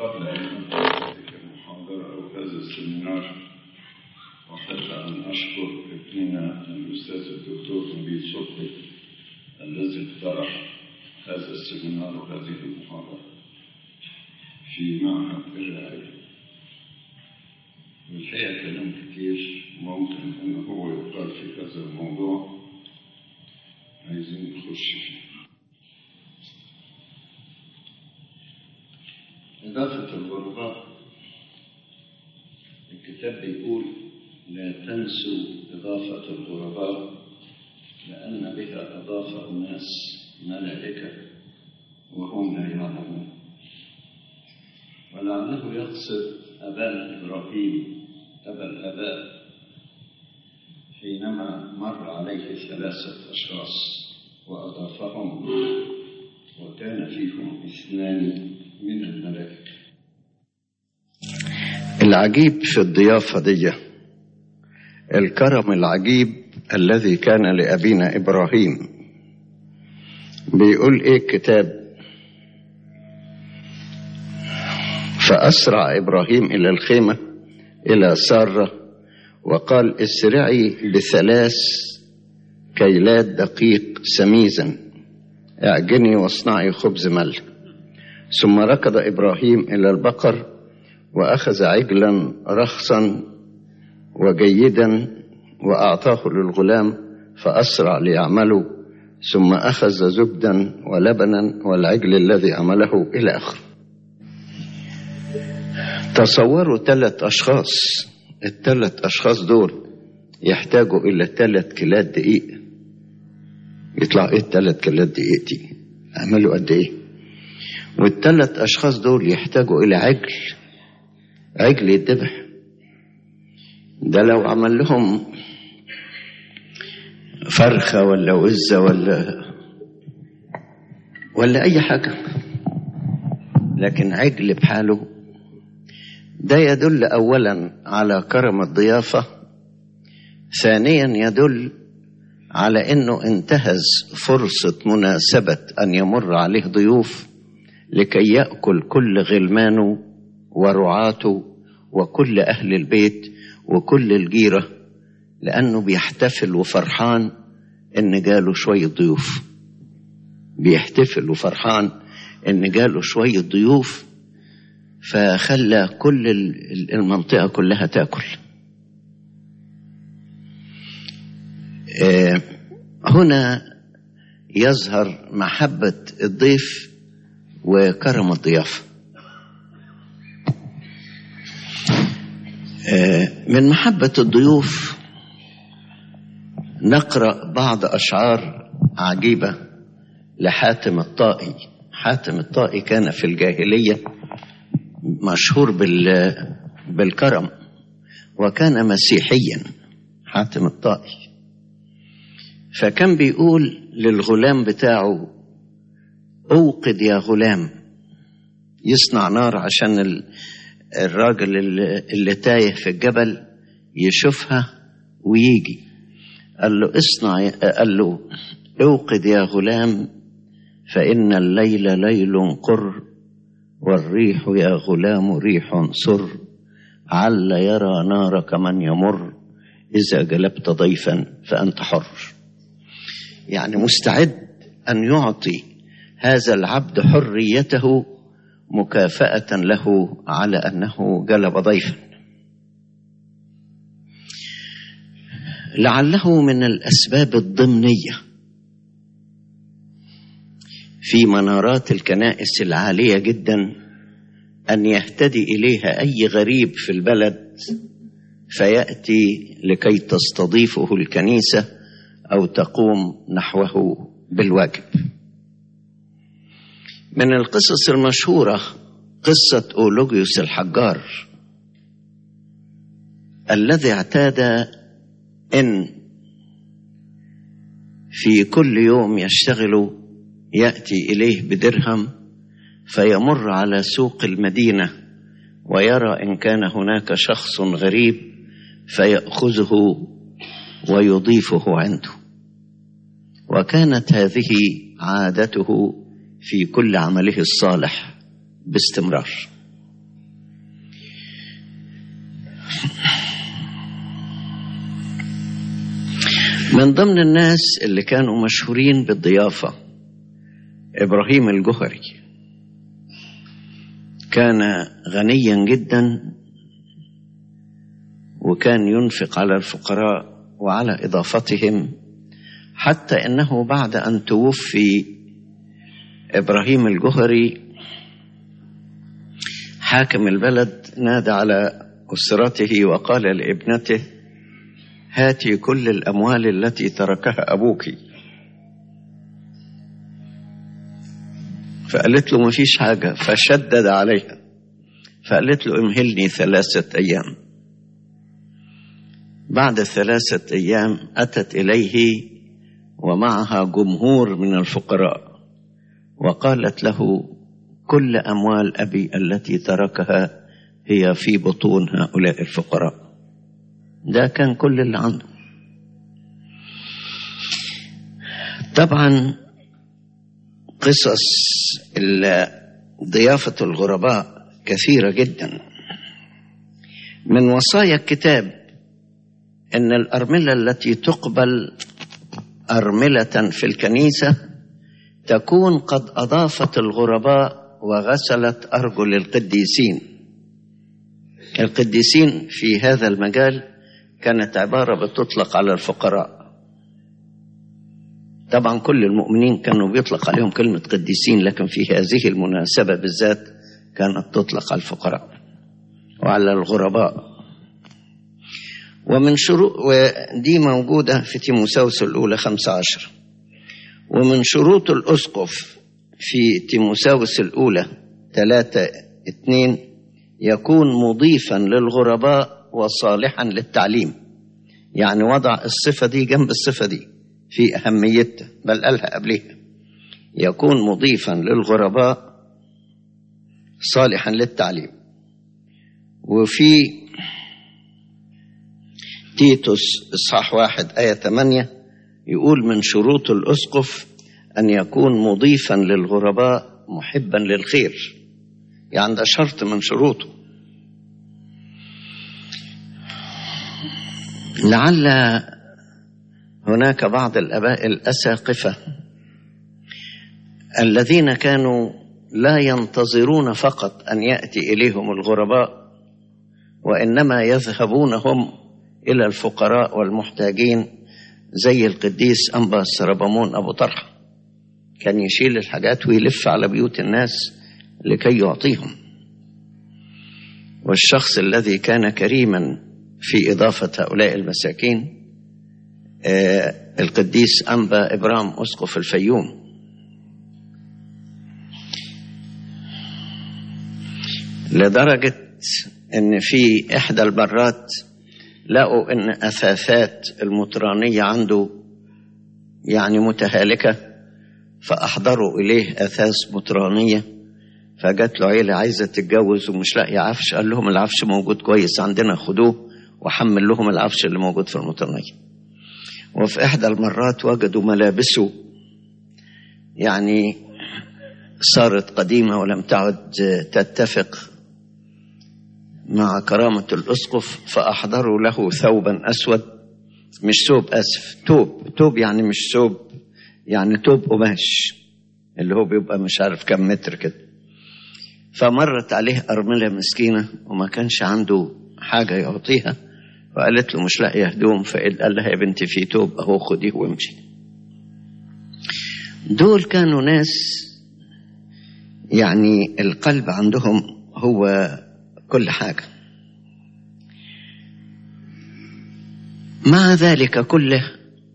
قبل أن أنتهي المحاضرة أو هذا السمينار أحب أن أشكر ابننا الأستاذ الدكتور نبيل صبحي الذي اقترح هذا السمينار وهذه المحاضرة في معهد الرعاية. والحقيقة كلام كتير ممكن أن هو يقال في هذا الموضوع، عايزين نخش فيه. إضافة الغرباء، الكتاب بيقول لا تنسوا إضافة الغرباء لأن بها أضاف أناس ملائكة وهم لا يعلمون. ولعله يقصد أبانا إبراهيم أبا الآباء حينما مر عليه 3 أشخاص وأضافهم وكان فيهم 2 من الملائكة. العجيب في الضيافة دي الكرم العجيب الذي كان لأبينا إبراهيم. بيقول إيه الكتاب؟ فأسرع إبراهيم إلى الخيمة إلى سارة وقال اسرعي ب3 كيلات دقيق سميزا اعجني واصنعي خبز مل. ثم ركض إبراهيم إلى البقر وأخذ عجلا رخصا وجيدا وأعطاه للغلام فأسرع ليعمله، ثم أخذ زبدا ولبنا والعجل الذي عمله إلى آخره. تصوروا 3 أشخاص، ال3 أشخاص دول يحتاجوا إلى 3 كيلات دقيق. يطلع إيه 3 كيلات دقيق دي؟ عملوا قد إيه؟ وال3 أشخاص دول يحتاجوا إلى عجل يتذبح. ده لو عمل لهم فرخة ولا وزة ولا أي حاجة، لكن عجل بحاله. ده يدل أولا على كرم الضيافة، ثانيا يدل على أنه انتهز فرصة مناسبة أن يمر عليه ضيوف لكي يأكل كل غلمانه ورعاته وكل أهل البيت وكل الجيرة، لأنه بيحتفل وفرحان إن جاله شوية ضيوف. بيحتفل وفرحان إن جاله شوية ضيوف، فخلى كل المنطقة كلها تأكل. هنا يظهر محبة الضيف وكرم الضيافة. من محبة الضيوف نقرأ بعض أشعار عجيبة لحاتم الطائي. حاتم الطائي كان في الجاهلية مشهور بالكرم، وكان مسيحيا حاتم الطائي. فكان بيقول للغلام بتاعه أوقد يا غلام، يصنع نار عشان الراجل اللي تايه في الجبل يشوفها ويجي. قال له اوقد يا غلام فإن الليل ليل قر والريح يا غلام ريح صر عل يرى نارك من يمر إذا جلبت ضيفا فأنت حر. يعني مستعد أن يعطي هذا العبد حريته مكافأة له على أنه جلب ضيفا. لعله من الأسباب الضمنية في منارات الكنائس العالية جدا أن يهتدي إليها أي غريب في البلد فيأتي لكي تستضيفه الكنيسة أو تقوم نحوه بالواجب. من القصص المشهورة قصة أولوجيوس الحجار الذي اعتاد أن في كل يوم يشتغل يأتي إليه بدرهم فيمر على سوق المدينة ويرى إن كان هناك شخص غريب فيأخذه ويضيفه عنده. وكانت هذه عادته في كل عمله الصالح باستمرار. من ضمن الناس اللي كانوا مشهورين بالضيافة إبراهيم الجهري. كان غنيا جدا، وكان ينفق على الفقراء وعلى إضافتهم، حتى أنه بعد أن توفي إبراهيم الجهري حاكم البلد نادى على أسرته وقال لابنته: هاتي كل الأموال التي تركها أبوك. فقالت له ما فيش حاجة، فشدد عليها، فقالت له امهلني 3 أيام. بعد 3 أيام أتت إليه ومعها جمهور من الفقراء، وقالت له: كل أموال أبي التي تركها هي في بطون هؤلاء الفقراء. ده كان كل اللي عنده. طبعا قصص ضيافة الغرباء كثيرة جدا. من وصايا الكتاب أن الأرملة التي تقبل أرملة في الكنيسة تكون قد أضافت الغرباء وغسلت أرجل القديسين. القديسين في هذا المجال كانت عبارة بتطلق على الفقراء. طبعا كل المؤمنين كانوا بيطلق عليهم كلمة قديسين، لكن في هذه المناسبة بالذات كانت تطلق على الفقراء وعلى الغرباء. ومن شروط، ودي موجودة في تيموثاوس الأولى 15. ومن شروط الأسقف في تيموثاوس الأولى 3:2 يكون مضيفا للغرباء وصالحا للتعليم. يعني وضع الصفة دي جنب الصفة دي في أهميتها، بل قالها قبلها: يكون مضيفا للغرباء صالحا للتعليم. وفي تيتوس إصحاح 1:8 يقول: من شروط الأسقف أن يكون مضيفا للغرباء محبا للخير. يعني ده شرط من شروطه. لعل هناك بعض الآباء الأساقفة الذين كانوا لا ينتظرون فقط أن يأتي إليهم الغرباء، وإنما يذهبون هم إلى الفقراء والمحتاجين، زي القديس أنبا السربامون أبو طرحة. كان يشيل الحاجات ويلف على بيوت الناس لكي يعطيهم. والشخص الذي كان كريما في إضافة هؤلاء المساكين القديس أنبا إبرام أسقف الفيوم. لدرجة أن في إحدى المرات لقوا أن أثاثات المطرانية عنده يعني متهالكة، فأحضروا إليه أثاث مطرانية. فجات له عيلة عايزة تتجوز ومش لاقي عفش، قال لهم العفش موجود كويس عندنا، خدوه، وحمل لهم العفش اللي موجود في المطرانية. وفي إحدى المرات وجدوا ملابسه يعني صارت قديمة ولم تعد تتفق مع كرامة الأسقف، فأحضروا له ثوبا أسود، مش ثوب، أسف، توب يعني مش ثوب، يعني توب قماش اللي هو بيبقى مش عارف كم متر كده. فمرت عليه أرملة مسكينة وما كانش عنده حاجة يعطيها، وقالت له مش لاقيه هدوم، فقال لها: يا بنتي في توب اهو، خديه وامشي. دول كانوا ناس يعني القلب عندهم هو كل حاجة. مع ذلك كله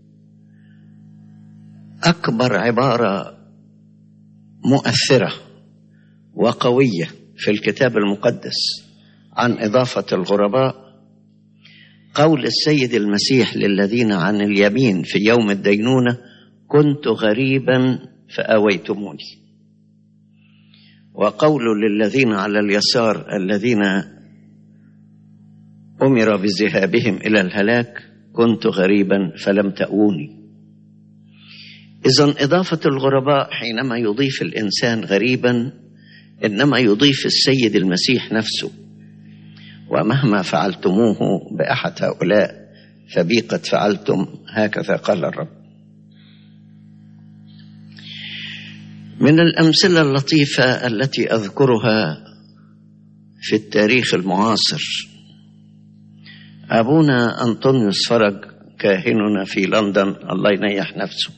أكبر عبارة مؤثرة وقوية في الكتاب المقدس عن إضافة الغرباء قول السيد المسيح للذين عن اليمين في يوم الدينونة: كنت غريبا فآويتموني. وقول للذين على اليسار الذين أمر بذهابهم إلى الهلاك: كنت غريبا فلم تأووني. إذن إضافة الغرباء حينما يضيف الإنسان غريبا إنما يضيف السيد المسيح نفسه. ومهما فعلتموه بأحد هؤلاء فبي قد فعلتم، هكذا قال الرب. من الأمثلة اللطيفة التي أذكرها في التاريخ المعاصر أبونا أنطونيوس فرج كاهننا في لندن، الله ينيح نفسه.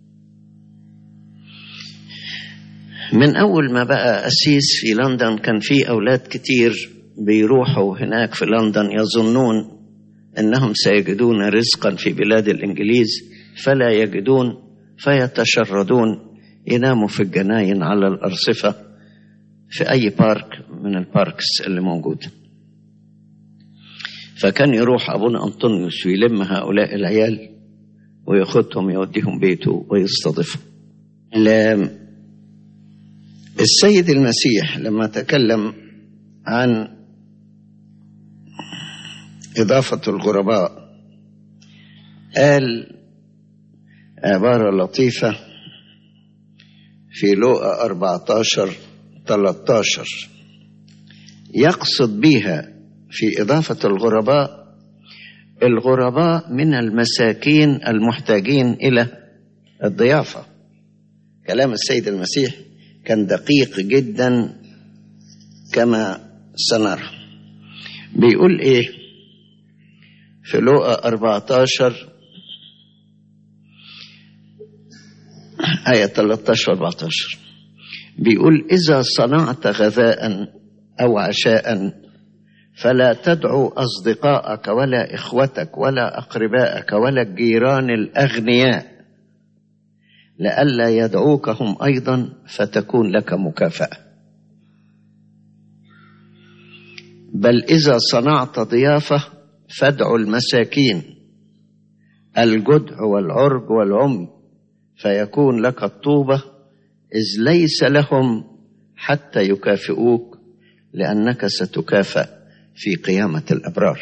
من أول ما بقى أسيس في لندن كان في أولاد كتير بيروحوا هناك في لندن يظنون أنهم سيجدون رزقا في بلاد الإنجليز فلا يجدون، فيتشردون يناموا في الجناين على الأرصفة في أي بارك من الباركس اللي موجودة. فكان يروح أبونا أنطونيوس ويلم هؤلاء العيال وياخدهم يوديهم بيته ويستضيفهم. السيد المسيح لما تكلم عن إضافة الغرباء قال عبارة لطيفة في لوقا 14:13 يقصد بها في إضافة الغرباء من المساكين المحتاجين إلى الضيافة. كلام السيد المسيح كان دقيق جدا كما سنرى. بيقول إيه في لوقا 14 آية 13-14 بيقول إذا صنعت غذاء أو عشاء فلا تدعو أصدقائك ولا إخوتك ولا أقربائك ولا الجيران الأغنياء لئلا يدعوك هم أيضا فتكون لك مكافأة، بل إذا صنعت ضيافة فادعوا المساكين الجدع والعرج والعمي فيكون لك الطوبة إذ ليس لهم حتى يكافئوك لأنك ستكافأ في قيامة الأبرار.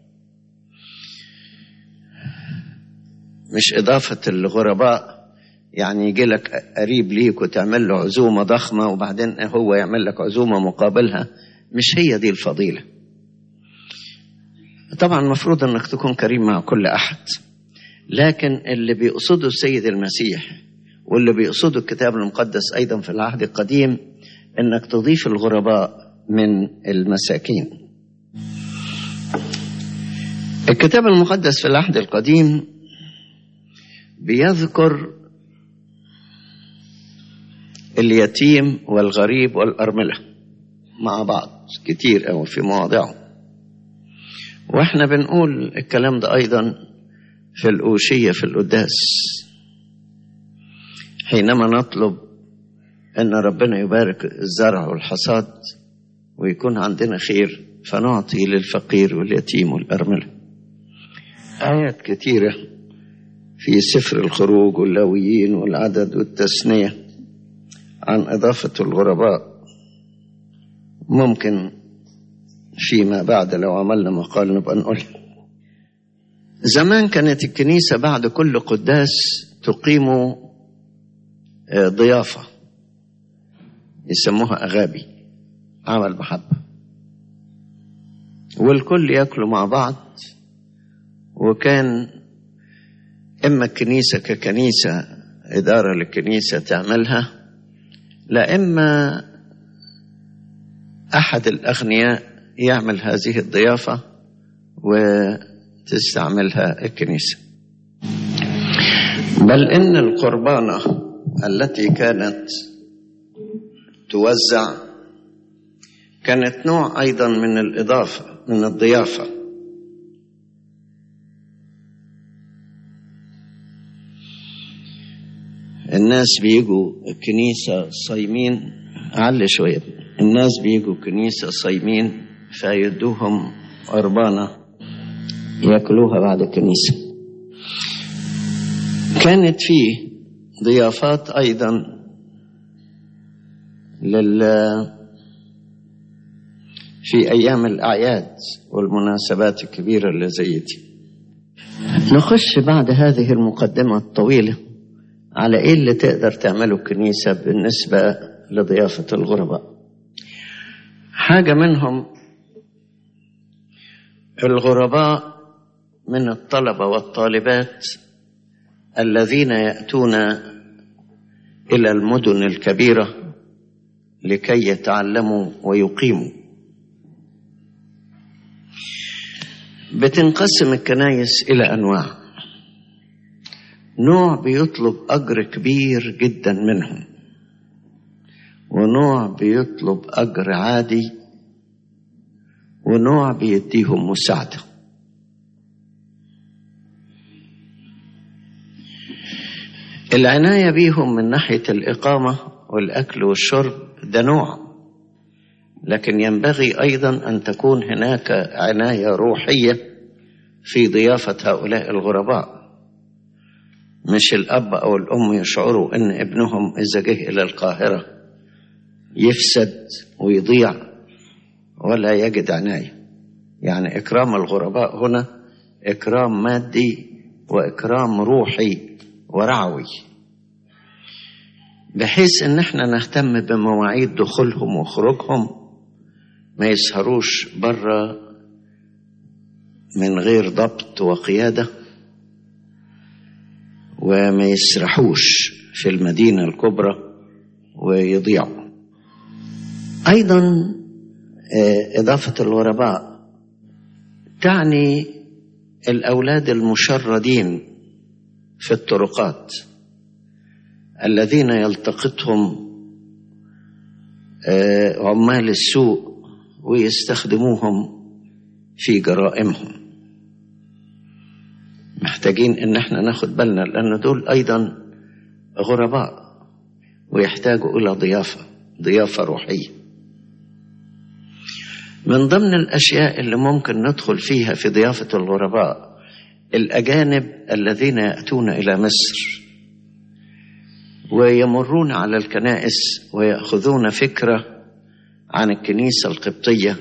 مش إضافة الغرباء يعني يجي لك قريب ليك وتعمل له عزومة ضخمة وبعدين هو يعمل لك عزومة مقابلها، مش هي دي الفضيلة. طبعا المفروض أنك تكون كريم مع كل أحد، لكن اللي بيقصده السيد المسيح واللي بيقصده الكتاب المقدس أيضا في العهد القديم أنك تضيف الغرباء من المساكين. الكتاب المقدس في العهد القديم بيذكر اليتيم والغريب والأرملة مع بعض كتير أو في مواضعهم، وإحنا بنقول الكلام ده أيضا في الأوشية في القداس حينما نطلب أن ربنا يبارك الزرع والحصاد ويكون عندنا خير فنعطي للفقير واليتيم والأرملة. آيات كتيرة في سفر الخروج واللاويين والعدد والتثنية عن إضافة الغرباء. ممكن فيما بعد لو عملنا مقال نبقى نقول. زمان كانت الكنيسة بعد كل قداس تقيم ضيافة يسموها أغابي، عمل محبة، والكل يأكلوا مع بعض. وكان إما الكنيسة ككنيسة إدارة للكنيسة تعملها، لا إما أحد الأغنياء يعمل هذه الضيافة وتستعملها الكنيسة. بل إن القربانة التي كانت توزع كانت نوع أيضا من الإضافة من الضيافة. الناس بيجوا الكنيسة صايمين، أعلى شوية، الناس بيجوا الكنيسة صايمين فيدوهم قربانة يأكلوها بعد الكنيسة. كانت فيه ضيافات أيضا في أيام الأعياد والمناسبات الكبيرة اللي زي دي. نخش بعد هذه المقدمة الطويلة على إيه اللي تقدر تعمله الكنيسة بالنسبة لضيافة الغرباء. حاجة منهم الغرباء من الطلبة والطالبات الذين يأتون إلى المدن الكبيرة لكي يتعلموا ويقيموا. بتنقسم الكنائس إلى أنواع. نوع بيطلب أجر كبير جدا منهم، ونوع بيطلب أجر عادي، ونوع بيديهم مساعدة. العناية بيهم من ناحية الإقامة والأكل والشرب ده نوع، لكن ينبغي أيضا أن تكون هناك عناية روحية في ضيافة هؤلاء الغرباء. مش الأب أو الأم يشعروا أن ابنهم إذا جه إلى القاهرة يفسد ويضيع ولا يجد عناية. يعني إكرام الغرباء هنا إكرام مادي وإكرام روحي ورعوي، بحيث ان احنا نهتم بمواعيد دخولهم وخروجهم، ما يسهروش بره من غير ضبط وقيادة، وما يسرحوش في المدينة الكبرى ويضيعوا. ايضا اضافة الغرباء تعني الاولاد المشردين في الطرقات الذين يلتقطهم عمال السوق ويستخدموهم في جرائمهم. محتاجين ان احنا ناخد بالنا، لان دول ايضا غرباء ويحتاجوا الى ضيافة روحية. من ضمن الاشياء اللي ممكن ندخل فيها في ضيافة الغرباء الأجانب الذين يأتون إلى مصر ويمرون على الكنائس ويأخذون فكرة عن الكنيسة القبطية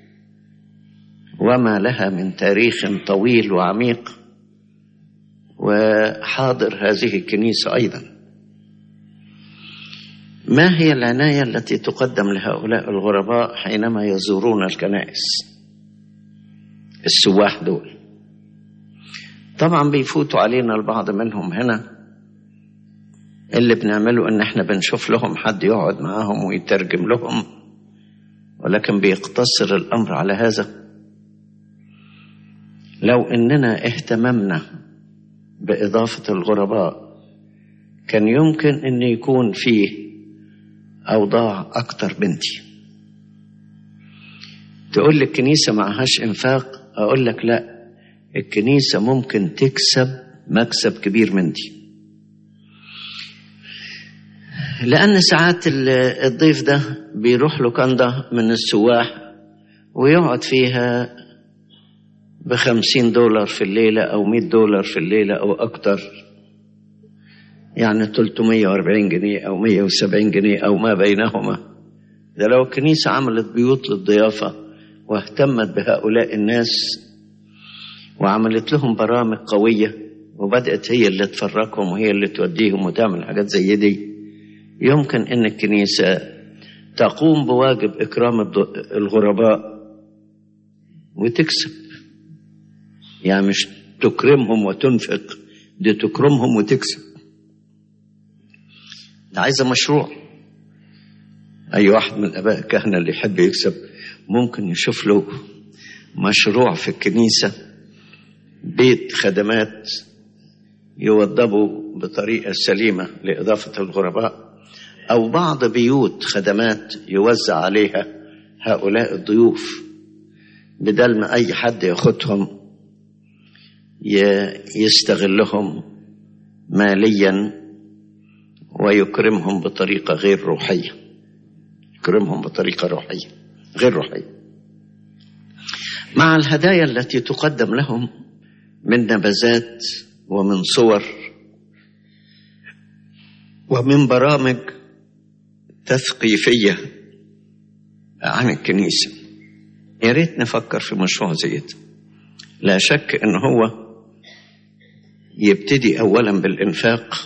وما لها من تاريخ طويل وعميق، وحاضر هذه الكنيسة أيضا. ما هي العناية التي تقدم لهؤلاء الغرباء حينما يزورون الكنائس؟ السواح دول طبعا بيفوتوا علينا البعض منهم هنا. اللي بنعمله ان احنا بنشوف لهم حد يقعد معاهم ويترجم لهم، ولكن بيقتصر الامر على هذا. لو اننا اهتممنا باضافة الغرباء كان يمكن ان يكون فيه اوضاع اكتر بنتي. تقول لي الكنيسة معهاش انفاق، اقول لك لا، الكنيسة ممكن تكسب مكسب كبير من دي. لأن ساعات الضيف ده بيروح له كندا من السواح ويقعد فيها $50 في الليلة أو $100 في الليلة أو أكتر، يعني 340 جنيه أو 170 جنيه أو ما بينهما. ده لو الكنيسة عملت بيوت للضيافة واهتمت بهؤلاء الناس وعملت لهم برامج قوية وبدأت هي اللي تفرقهم وهي اللي توديهم وتعمل حاجات زي دي، يمكن ان الكنيسة تقوم بواجب اكرام الغرباء وتكسب. يعني مش تكرمهم وتنفق، دي تكرمهم وتكسب. ده عايزة مشروع. اي واحد من الاباء الكهنة اللي يحب يكسب ممكن يشوف له مشروع في الكنيسة، بيت خدمات يوضبوا بطريقة سليمة لإضافة الغرباء، أو بعض بيوت خدمات يوزع عليها هؤلاء الضيوف، بدل ما أي حد ياخدهم يستغلهم ماليا ويكرمهم بطريقة غير روحية. يكرمهم بطريقة روحية غير روحية، مع الهدايا التي تقدم لهم من نبذات ومن صور ومن برامج تثقيفية عن الكنيسة. يا ريت نفكر في مشروع زي ده. لا شك ان هو يبتدي اولا بالانفاق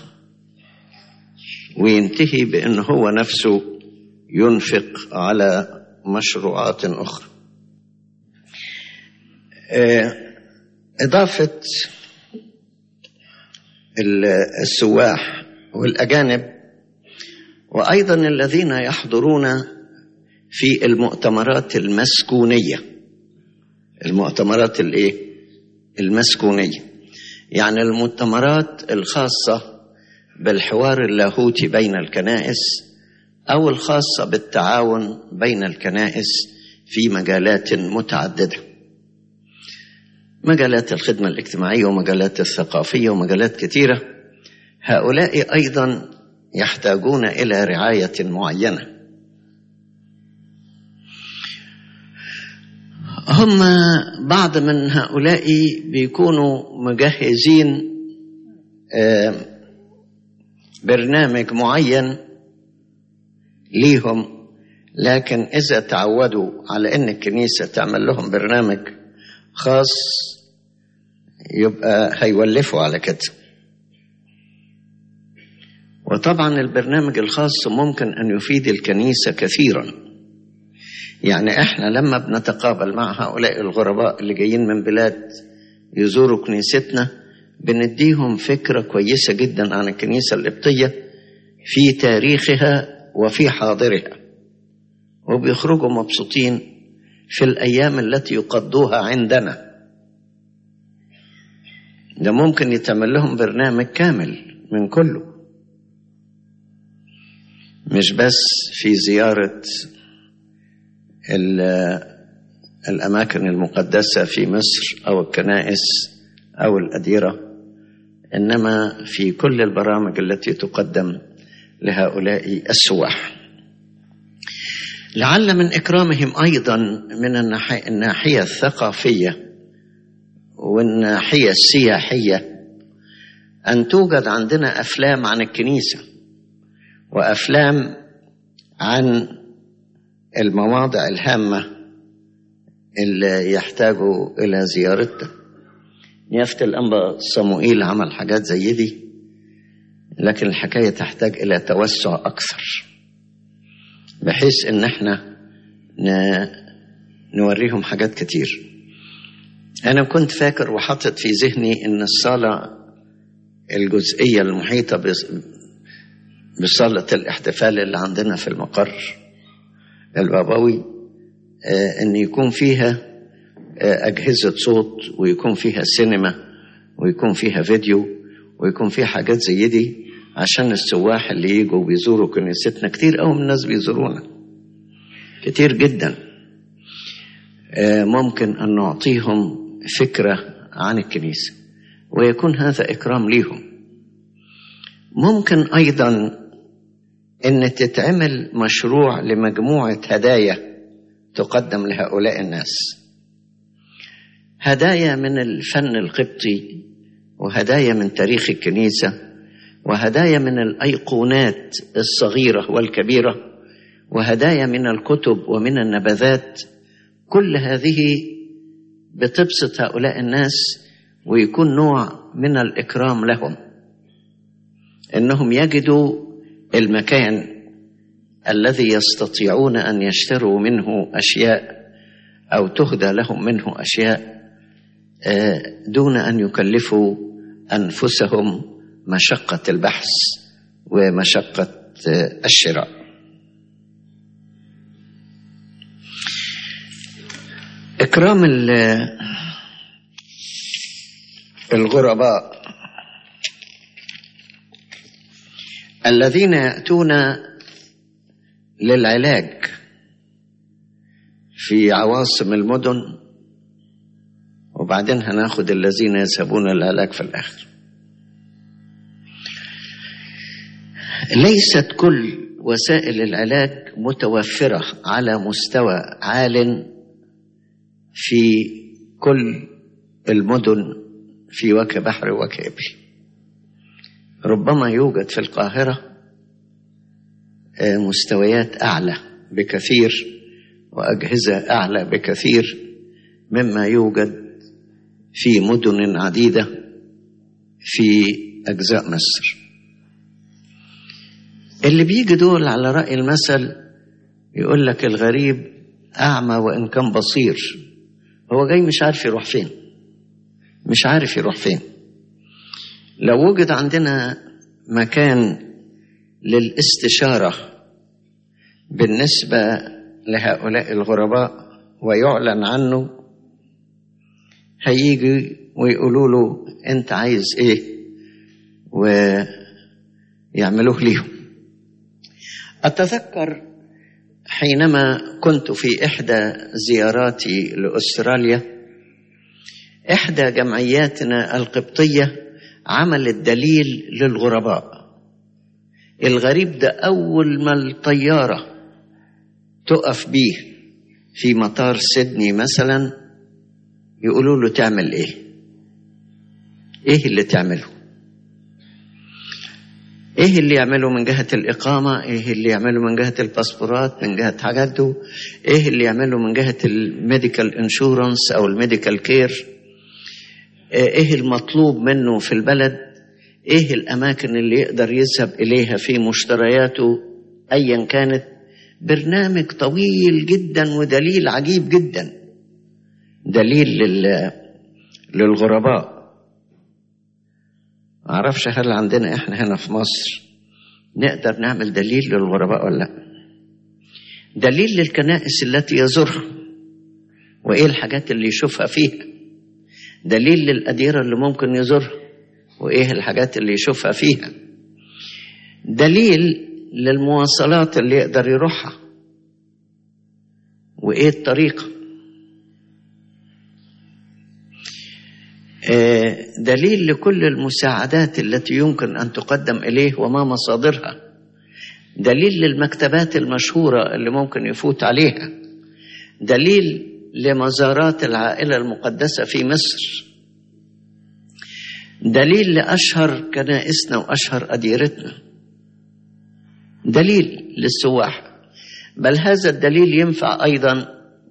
وينتهي بان هو نفسه ينفق على مشروعات اخرى. إضافة السواح والأجانب وأيضا الذين يحضرون في المؤتمرات المسكونية. المؤتمرات المسكونية يعني المؤتمرات الخاصة بالحوار اللاهوتي بين الكنائس أو الخاصة بالتعاون بين الكنائس في مجالات متعددة، مجالات الخدمة الاجتماعية ومجالات الثقافية ومجالات كثيرة. هؤلاء أيضا يحتاجون إلى رعاية معينة. هم بعض من هؤلاء بيكونوا مجهزين برنامج معين ليهم، لكن إذا تعودوا على أن الكنيسة تعمل لهم برنامج خاص يبقى هيولفوا على كده. وطبعا البرنامج الخاص ممكن أن يفيد الكنيسة كثيرا. يعني احنا لما بنتقابل مع هؤلاء الغرباء اللي جايين من بلاد يزوروا كنيستنا بنديهم فكرة كويسة جدا عن الكنيسة القبطية في تاريخها وفي حاضرها، وبيخرجوا مبسوطين في الأيام التي يقضوها عندنا. ده ممكن يتعمل لهم برنامج كامل من كله، مش بس في زيارة الأماكن المقدسة في مصر أو الكنائس أو الأديرة، إنما في كل البرامج التي تقدم لهؤلاء السواح. لعل من إكرامهم أيضا من الناحية الثقافية والناحية السياحية أن توجد عندنا أفلام عن الكنيسة وأفلام عن المواضع الهامة اللي يحتاجوا إلى زيارتها. نيافة الأنبا صموئيل عمل حاجات زي دي، لكن الحكاية تحتاج إلى توسع أكثر بحيث إن احنا نوريهم حاجات كتير. أنا كنت فاكر وحطت في ذهني إن الصالة الجزئية المحيطة بصالة الاحتفال اللي عندنا في المقر البابوي إن يكون فيها أجهزة صوت ويكون فيها سينما ويكون فيها فيديو ويكون فيها حاجات زي دي، عشان السواح اللي يجوا بيزوروا كنيستنا كتير أو من الناس بيزورونا كتير جدا، ممكن أن نعطيهم فكرة عن الكنيسة ويكون هذا إكرام ليهم. ممكن أيضا أن تتعمل مشروع لمجموعة هدايا تقدم لهؤلاء الناس، هدايا من الفن القبطي وهدايا من تاريخ الكنيسة وهدايا من الأيقونات الصغيرة والكبيرة وهدايا من الكتب ومن النبذات. كل هذه بتبسط هؤلاء الناس ويكون نوع من الإكرام لهم، إنهم يجدوا المكان الذي يستطيعون أن يشتروا منه أشياء أو تهدى لهم منه أشياء دون أن يكلفوا أنفسهم مشقة البحث ومشقة الشراء. إكرام الغرباء الذين يأتون للعلاج في عواصم المدن، وبعدين هناخد الذين يذهبون للعلاج في الآخر. ليست كل وسائل العلاج متوفرة على مستوى عال في كل المدن في وجه بحر وجه إبل. ربما يوجد في القاهرة مستويات أعلى بكثير وأجهزة أعلى بكثير مما يوجد في مدن عديدة في أجزاء مصر. اللي بيجي دول على رأي المثل يقول لك الغريب أعمى وإن كان بصير. هو جاي مش عارف يروح فين، مش عارف يروح فين. لو وجد عندنا مكان للاستشارة بالنسبة لهؤلاء الغرباء ويعلن عنه، هيجي ويقولوا له انت عايز ايه ويعملوه ليهم. أتذكر حينما كنت في إحدى زياراتي لأستراليا، إحدى جمعياتنا القبطية عملت دليل للغرباء. الغريب ده أول ما الطيارة تقف بيه في مطار سيدني مثلا يقولوا له تعمل ايه؟ ايه اللي تعمله؟ ايه اللي يعمله من جهة الإقامة؟ ايه اللي يعمله من جهة الباسبورات، من جهة حاجاته؟ ايه اللي يعمله من جهة الميديكال انشورنس او الميديكال كير؟ ايه المطلوب منه في البلد؟ ايه الاماكن اللي يقدر يذهب اليها في مشترياته ايا كانت؟ برنامج طويل جدا ودليل عجيب جدا، دليل للغرباء. معرفش هل عندنا احنا هنا في مصر نقدر نعمل دليل للغرباء ولا لا. دليل للكنائس التي يزورها وايه الحاجات اللي يشوفها فيها. دليل للأديرة اللي ممكن يزورها وايه الحاجات اللي يشوفها فيها. دليل للمواصلات اللي يقدر يروحها وايه الطريقة. دليل لكل المساعدات التي يمكن أن تقدم إليه وما مصادرها. دليل للمكتبات المشهورة اللي ممكن يفوت عليها. دليل لمزارات العائلة المقدسة في مصر. دليل لأشهر كنائسنا وأشهر أديرتنا. دليل للسواح. بل هذا الدليل ينفع أيضا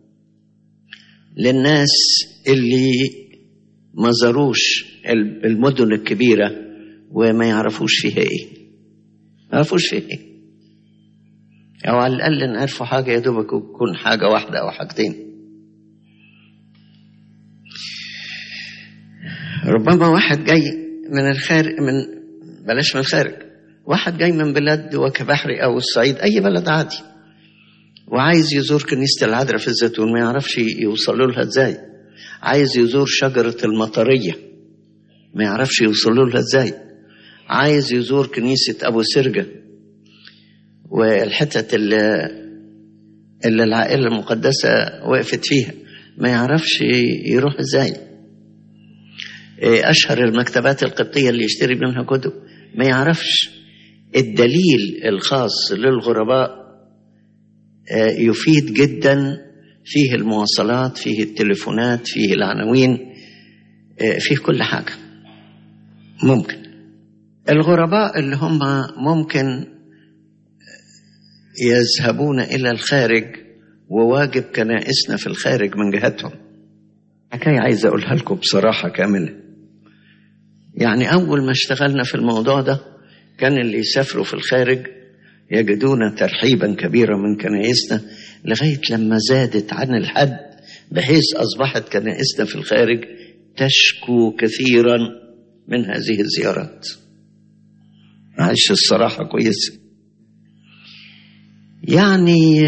للناس اللي ما زاروش المدن الكبيرة وما يعرفوش فيها ايه. ما يعرفوش فيها ايه، او على الاقل نعرفوا حاجة يا دوبك يكون حاجة واحدة او حاجتين. ربما واحد جاي من الخارج، بلاش من الخارج، واحد جاي من بلاد وكبحري او الصعيد، اي بلد عادي، وعايز يزور كنيسة العذراء في الزيتون، ما يعرفش يوصلوا لها ازاي. عايز يزور شجرة المطرية، ما يعرفش يوصلوا لها ازاي. عايز يزور كنيسة أبو سرجة والحتة اللي العائلة المقدسة وقفت فيها، ما يعرفش يروح ازاي. أشهر المكتبات القبطية اللي يشتري منها كتب ما يعرفش. الدليل الخاص للغرباء يفيد جدا، فيه المواصلات، فيه التليفونات، فيه العناوين، فيه كل حاجة ممكن. الغرباء اللي هم ممكن يذهبون إلى الخارج وواجب كنائسنا في الخارج من جهتهم. حكاية عايز أقولها لكم بصراحة كاملة. يعني أول ما اشتغلنا في الموضوع ده كان اللي يسافروا في الخارج يجدون ترحيبا كبيرا من كنائسنا، لغاية لما زادت عن الحد بحيث أصبحت كنائسنا في الخارج تشكو كثيرا من هذه الزيارات. معلش الصراحة كويسة. يعني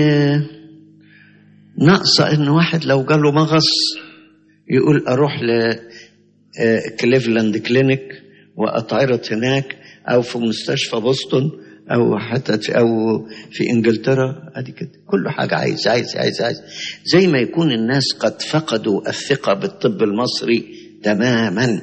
ناقصة إن واحد لو جاله مغص يقول أروح لكليفلاند كلينيك وأتعرض هناك، أو في مستشفى بوسطن، أو حتى في إنجلترا. أدي كده كل حاجة عايز عايز عايز عايز، زي ما يكون الناس قد فقدوا الثقة بالطب المصري تماما.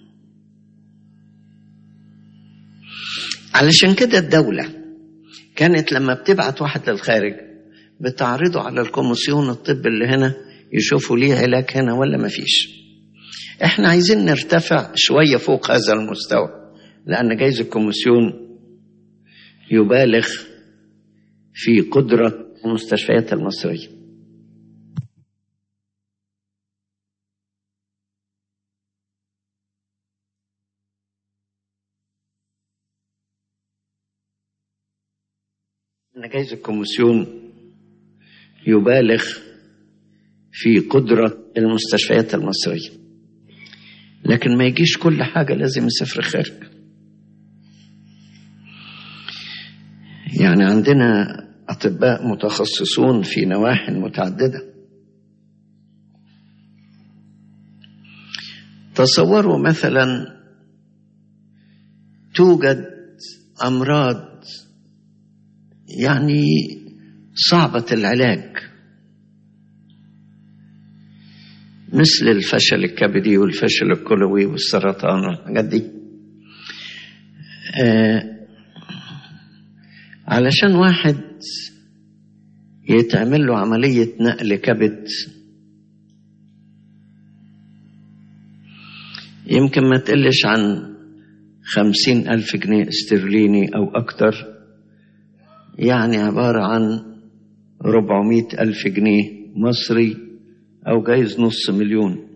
علشان كده الدولة كانت لما بتبعت واحد للخارج بتعرضه على الكوميسيون الطب اللي هنا يشوفوا ليه علاج هنا ولا ما فيش. احنا عايزين نرتفع شوية فوق هذا المستوى، لأن جايز الكوميسيون يبالغ في قدرة المستشفيات المصرية. أن جايز الكوميسيون يبالغ في قدرة المستشفيات المصرية. لكن ما يجيش كل حاجة لازم يسافر خارج. يعني عندنا أطباء متخصصون في نواحي متعددة. تصوروا مثلا توجد أمراض يعني صعبة العلاج، مثل الفشل الكبدي والفشل الكلوي والسرطان والحاجات دي. علشان واحد يتعمل له عملية نقل كبد يمكن ما تقلش عن 50,000 جنيه استرليني أو أكتر، يعني عبارة عن 400,000 جنيه مصري أو جايز 500,000.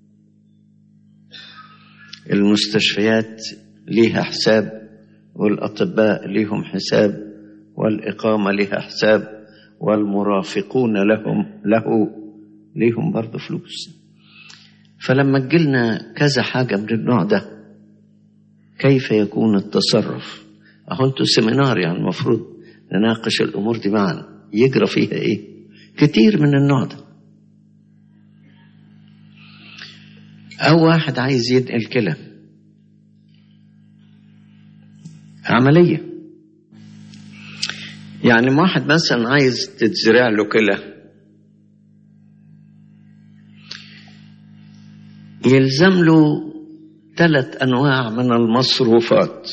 المستشفيات ليها حساب، والأطباء ليهم حساب، والإقامة ليها حساب، والمرافقون ليهم برضو فلوس. فلما تجيلنا كذا حاجة من النوع ده كيف يكون التصرف؟ أهو انتوا سيمينار، يعني المفروض نناقش الأمور دي معا، يجرى فيها إيه؟ كتير من النوع ده. أو واحد عايز ينقل كلى، عملية. يعني واحد مثلا عايز تتزرع له كلى، يلزم له 3 أنواع من المصروفات.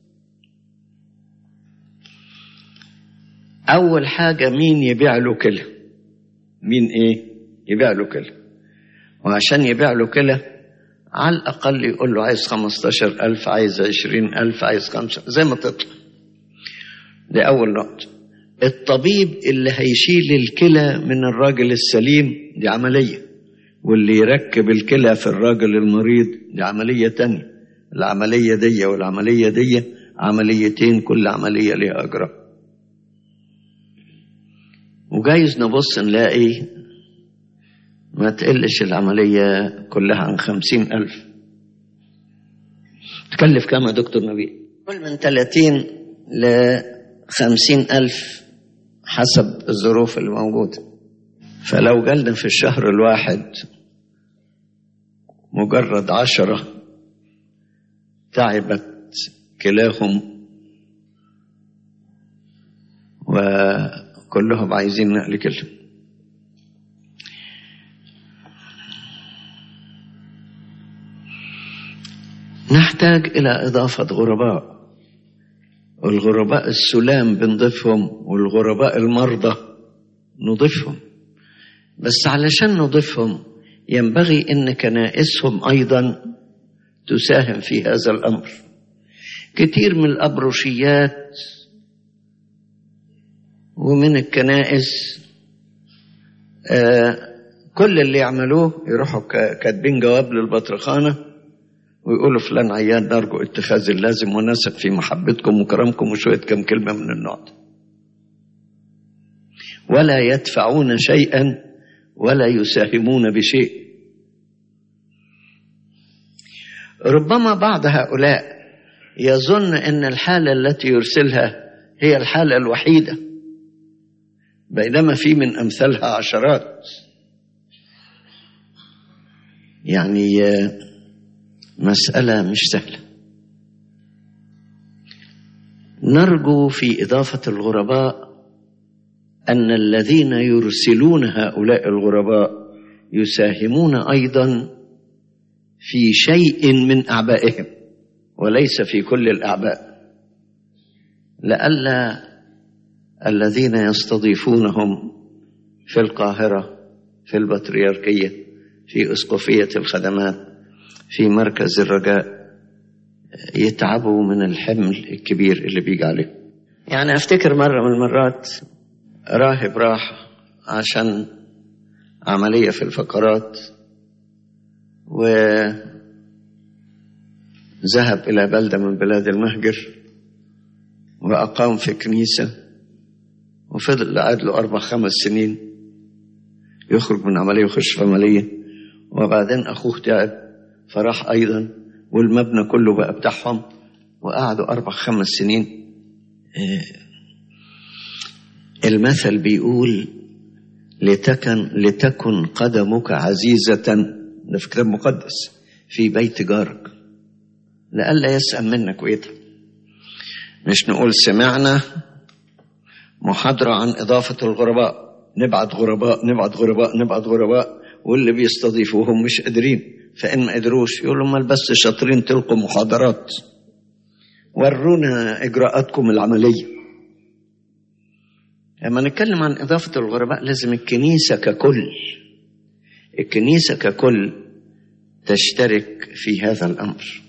أول حاجة مين يبيع له كلى؟ مين يبيع له كلى؟ وعشان يبيع له كلى على الأقل يقول له عايز 15,000، عايز 20,000، عايز 5، زي ما تطلع. دي أول نقطة. الطبيب اللي هيشيل الكلى من الراجل السليم دي عملية، واللي يركب الكلى في الراجل المريض دي عملية تانية. العملية دي والعملية دي عمليتين، كل عملية لها أجرها. وجايز نبص نلاقي ما تقلش العملية كلها عن 50,000. تكلف كام يا دكتور نبيل؟ كل من 30 ل 50,000 حسب الظروف اللي موجودة. فلو جالنا في الشهر الواحد مجرد 10 تعبت كلاهم وكلهم عايزين نقل كلى، نحتاج إلى إضافة غرباء. الغرباء السلام بنضيفهم، والغرباء المرضى نضيفهم. بس علشان نضيفهم ينبغي إن كنائسهم أيضا تساهم في هذا الأمر. كتير من الأبروشيات ومن الكنائس كل اللي يعملوه يروحوا كاتبين جواب للبطرخانة ويقولوا فلان عيان، نرجو اتخاذ اللازم ونثق في محبتكم وكرمكم، وشوية كم كلمة من النوع ده. ولا يدفعون شيئا ولا يساهمون بشيء. ربما بعض هؤلاء يظن أن الحالة التي يرسلها هي الحالة الوحيدة، بينما في من أمثالها عشرات. يعني مسألة مش سهلة. نرجو في إضافة الغرباء أن الذين يرسلون هؤلاء الغرباء يساهمون أيضا في شيء من أعبائهم وليس في كل الأعباء، لئلا الذين يستضيفونهم في القاهرة، في البطريركية، في أسقفية الخدمات، في مركز الرجاء، يتعبوا من الحمل الكبير اللي بيجي عليهم. يعني أفتكر مرة من المرات راهب راح عشان عملية في الفقرات، وذهب إلى بلدة من بلاد المهجر وأقام في كنيسة، وفضل قعد له 4-5 سنين يخرج من عملية ويخش في عملية. وبعدين أخوه تعب فراح أيضا، والمبنى كله بقى بتاعهم، وقعدوا 4-5 سنين. المثل بيقول لتكن قدمك عزيزة، ده في كتاب مقدس، في بيت جارك لئلا يسأم منك ويتعب. مش نقول سمعنا محاضرة عن إضافة الغرباء، نبعت غرباء نبعت غرباء نبعت غرباء، واللي بيستضيفوهم مش قادرين، فإن ما قدروش يقولوا ما بس شاطرين تلقوا محاضرات، ورونا إجراءاتكم العملية. لما نتكلم عن إضافة الغرباء لازم الكنيسة ككل تشترك في هذا الأمر.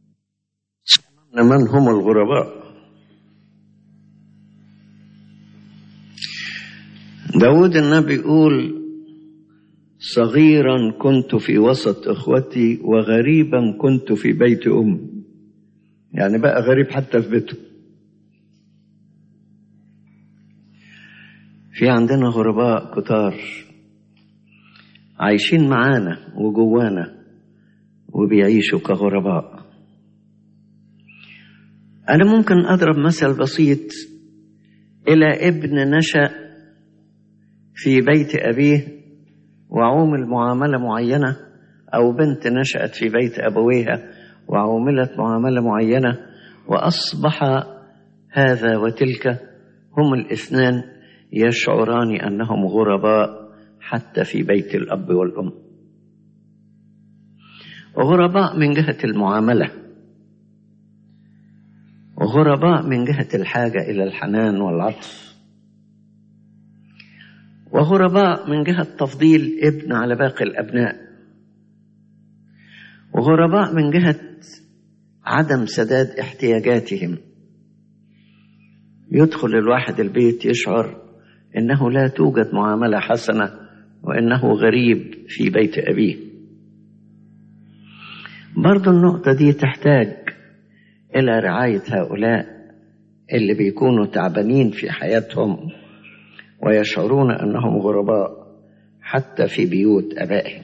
من هم الغرباء؟ داود النبي يقول صغيرا كنت في وسط إخوتي وغريبا كنت في بيت أمي، يعني بقى غريب حتى في بيته. في عندنا غرباء كتار عايشين معانا وجوانا وبيعيشوا كغرباء. أنا ممكن أضرب مثل بسيط إلى ابن نشأ في بيت أبيه وعومل معاملة معينة، أو بنت نشأت في بيت أبويها وعوملت معاملة معينة، وأصبح هذا وتلك هم الاثنان يشعران أنهم غرباء حتى في بيت الأب والأم. غرباء من جهة المعاملة، وغرباء من جهة الحاجة إلى الحنان والعطف، وغرباء من جهة تفضيل ابن على باقي الأبناء، وغرباء من جهة عدم سداد احتياجاتهم. يدخل الواحد البيت يشعر إنه لا توجد معاملة حسنة وإنه غريب في بيت أبيه. برضو النقطة دي تحتاج إلى رعاية هؤلاء اللي بيكونوا تعبانين في حياتهم ويشعرون أنهم غرباء حتى في بيوت أبائهم.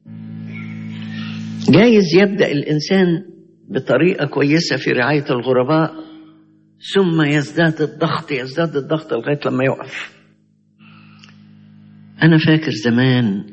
جايز يبدأ الإنسان بطريقة كويسة في رعاية الغرباء، ثم يزداد الضغط لغاية لما يقف. أنا فاكر زمان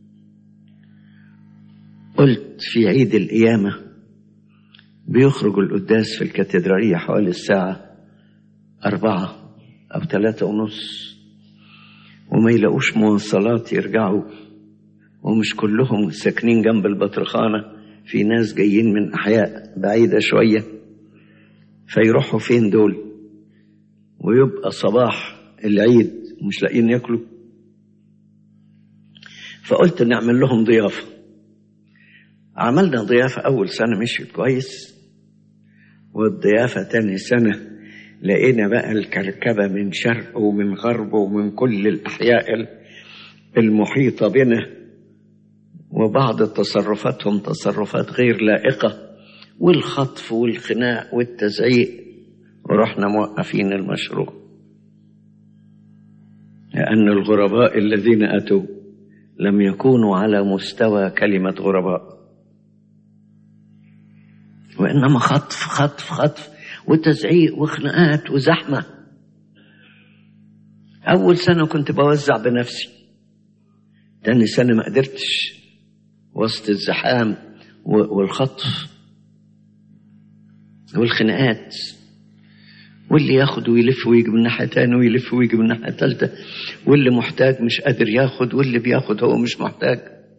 قلت في عيد القيامة بيخرج القداس في الكاتدرائية حوالي الساعة 4 أو 3:30، وما يلاقوش مواصلات يرجعوا، ومش كلهم ساكنين جنب البطرخانة، في ناس جايين من أحياء بعيدة شوية، فيروحوا فين دول؟ ويبقى صباح العيد ومش لاقيين ياكلوا. فقلت نعمل لهم ضيافة. عملنا ضيافة أول سنة مشيت كويس، والضيافة تاني سنة لقينا بقى الكركبة من شرق ومن غرب ومن كل الأحياء المحيطة بنا، وبعض تصرفاتهم تصرفات غير لائقة، والخطف والخناق والتزعيق، ورحنا موقفين المشروع، لأن الغرباء الذين أتوا لم يكونوا على مستوى كلمة غرباء، وإنما خطف وتزعيق وخناقات وزحمة. أول سنة كنت بوزع بنفسي، تاني سنة ما قدرتش وسط الزحام والخطف والخناقات، واللي ياخد ويلف ويجي من ناحية تاني ويلف ويجي من ناحية تالتة، واللي محتاج مش قادر ياخد، واللي بياخد هو مش محتاج.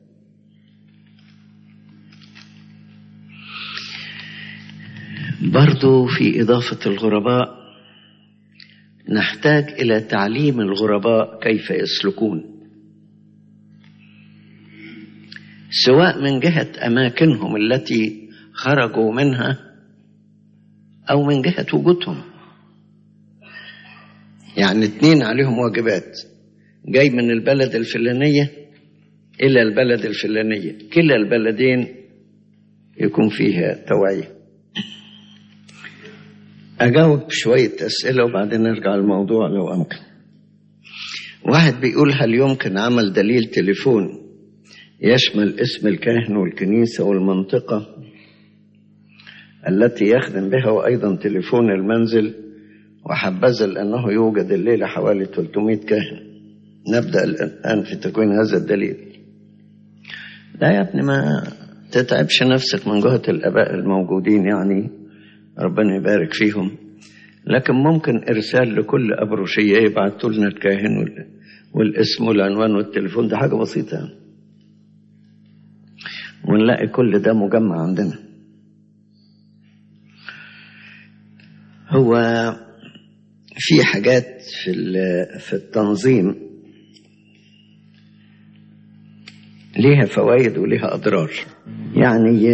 برضو في إضافة الغرباء نحتاج إلى تعليم الغرباء كيف يسلكون، سواء من جهة أماكنهم التي خرجوا منها أو من جهة وجودهم. يعني 2 عليهم واجبات، جاي من البلد الفلانية إلى البلد الفلانية، كلا البلدين يكون فيها توعية. أجاوب شوية أسئلة وبعدين نرجع الموضوع لو أمكن. واحد بيقول هل يمكن عمل دليل تليفون يشمل اسم الكاهن والكنيسة والمنطقة التي يخدم بها، وأيضا تليفون المنزل. وحبذا لأنه يوجد الليلة حوالي 300 كاهن. نبدأ الآن في تكوين هذا الدليل. لا يا ابني، ما تتعبش نفسك من جهة الآباء الموجودين، يعني ربنا يبارك فيهم. لكن ممكن إرسال لكل أبروشية يبعتوا لنا الكاهن والاسم والعنوان والتليفون، ده حاجة بسيطة، ونلاقي كل ده مجمع عندنا. هو في حاجات في التنظيم ليها فوائد وليها أضرار. يعني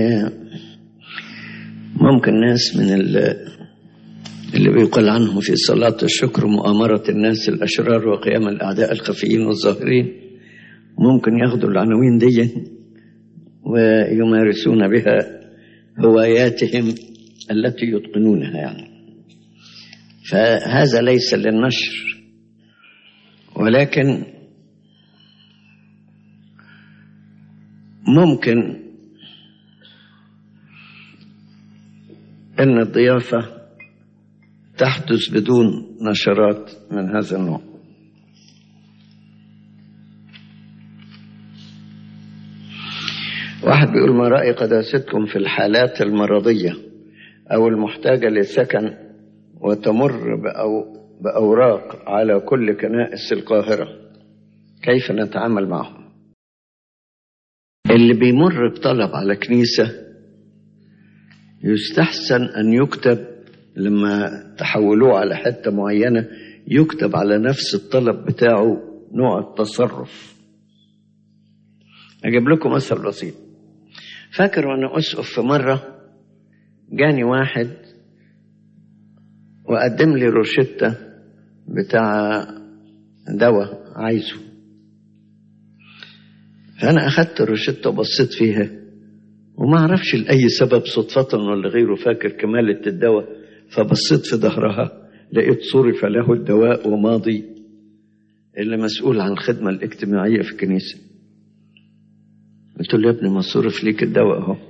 ممكن ناس من اللي بيقال عنهم في صلاة الشكر مؤامرة الناس الأشرار وقيام الأعداء الخفيين والظاهرين، ممكن ياخدوا العناوين دي ويمارسون بها هواياتهم التي يتقنونها يعني. فهذا ليس للنشر، ولكن ممكن أن الضيافة تحدث بدون نشرات من هذا النوع. واحد بيقول: ما رأي قداستكم في الحالات المرضية أو المحتاجة لسكن وتمر بأوراق على كل كنائس القاهرة، كيف نتعامل معهم؟ اللي بيمر بطلب على كنيسة يستحسن أن يكتب، لما تحولوه على حتة معينة يكتب على نفس الطلب بتاعه نوع التصرف. أجيب لكم مثل بسيط. فاكر وأنا أسقف في مرة جاني واحد وقدم لي روشتة بتاع دواء عايزه، فأنا أخدت الروشتة وبصيت فيها وما أعرفش لأي سبب، صدفة ولا غيره، فاكر كمالة الدواء، فبصيت في ظهرها لقيت صرف له الدواء وماضي اللي مسؤول عن الخدمة الاجتماعية في الكنيسة. قلت له: يا ابني ما صرف ليك الدواء اهو.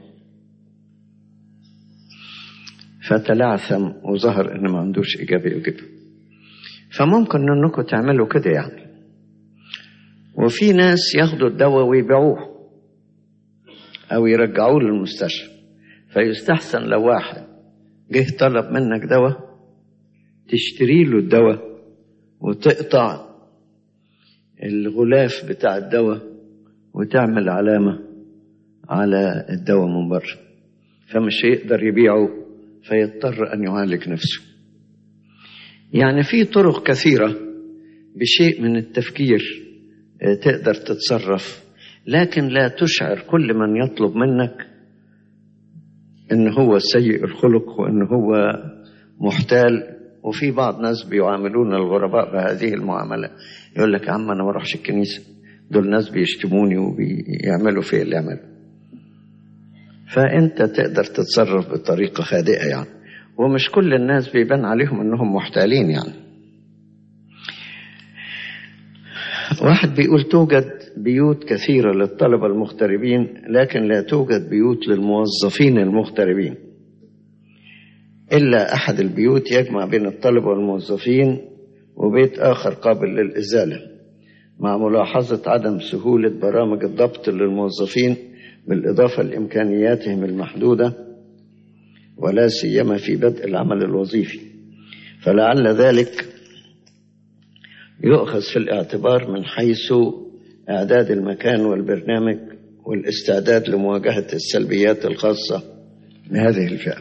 فتلعثم وظهر ان ما عندوش اجابه يجيبها. فممكن انكم تعملوا كده يعني. وفي ناس ياخدوا الدواء ويبيعوه او يرجعوه للمستشفى، فيستحسن لو واحد جه طلب منك دواء تشتري له الدواء وتقطع الغلاف بتاع الدواء وتعمل علامة على الدواء من بره، فمش هيقدر يبيعه فيضطر أن يعالج نفسه. يعني في طرق كثيرة بشيء من التفكير تقدر تتصرف، لكن لا تشعر كل من يطلب منك إن هو سيء الخلق وإن هو محتال. وفي بعض ناس بيعاملون الغرباء بهذه المعاملة، يقول لك: يا عم أنا ما اروحش الكنيسة، دول ناس بيشتموني وبيعملوا في اللي يعملوا. فأنت تقدر تتصرف بطريقة خاطئة يعني، ومش كل الناس بيبان عليهم أنهم محتالين يعني. واحد بيقول: توجد بيوت كثيرة للطلبة المغتربين لكن لا توجد بيوت للموظفين المغتربين، إلا أحد البيوت يجمع بين الطلبة والموظفين وبيت آخر قابل للإزالة، مع ملاحظة عدم سهولة برامج الضبط للموظفين بالإضافة لإمكانياتهم المحدودة ولا سيما في بدء العمل الوظيفي. فلعل ذلك يؤخذ في الاعتبار من حيث إعداد المكان والبرنامج والاستعداد لمواجهة السلبيات الخاصة بهذه الفئة.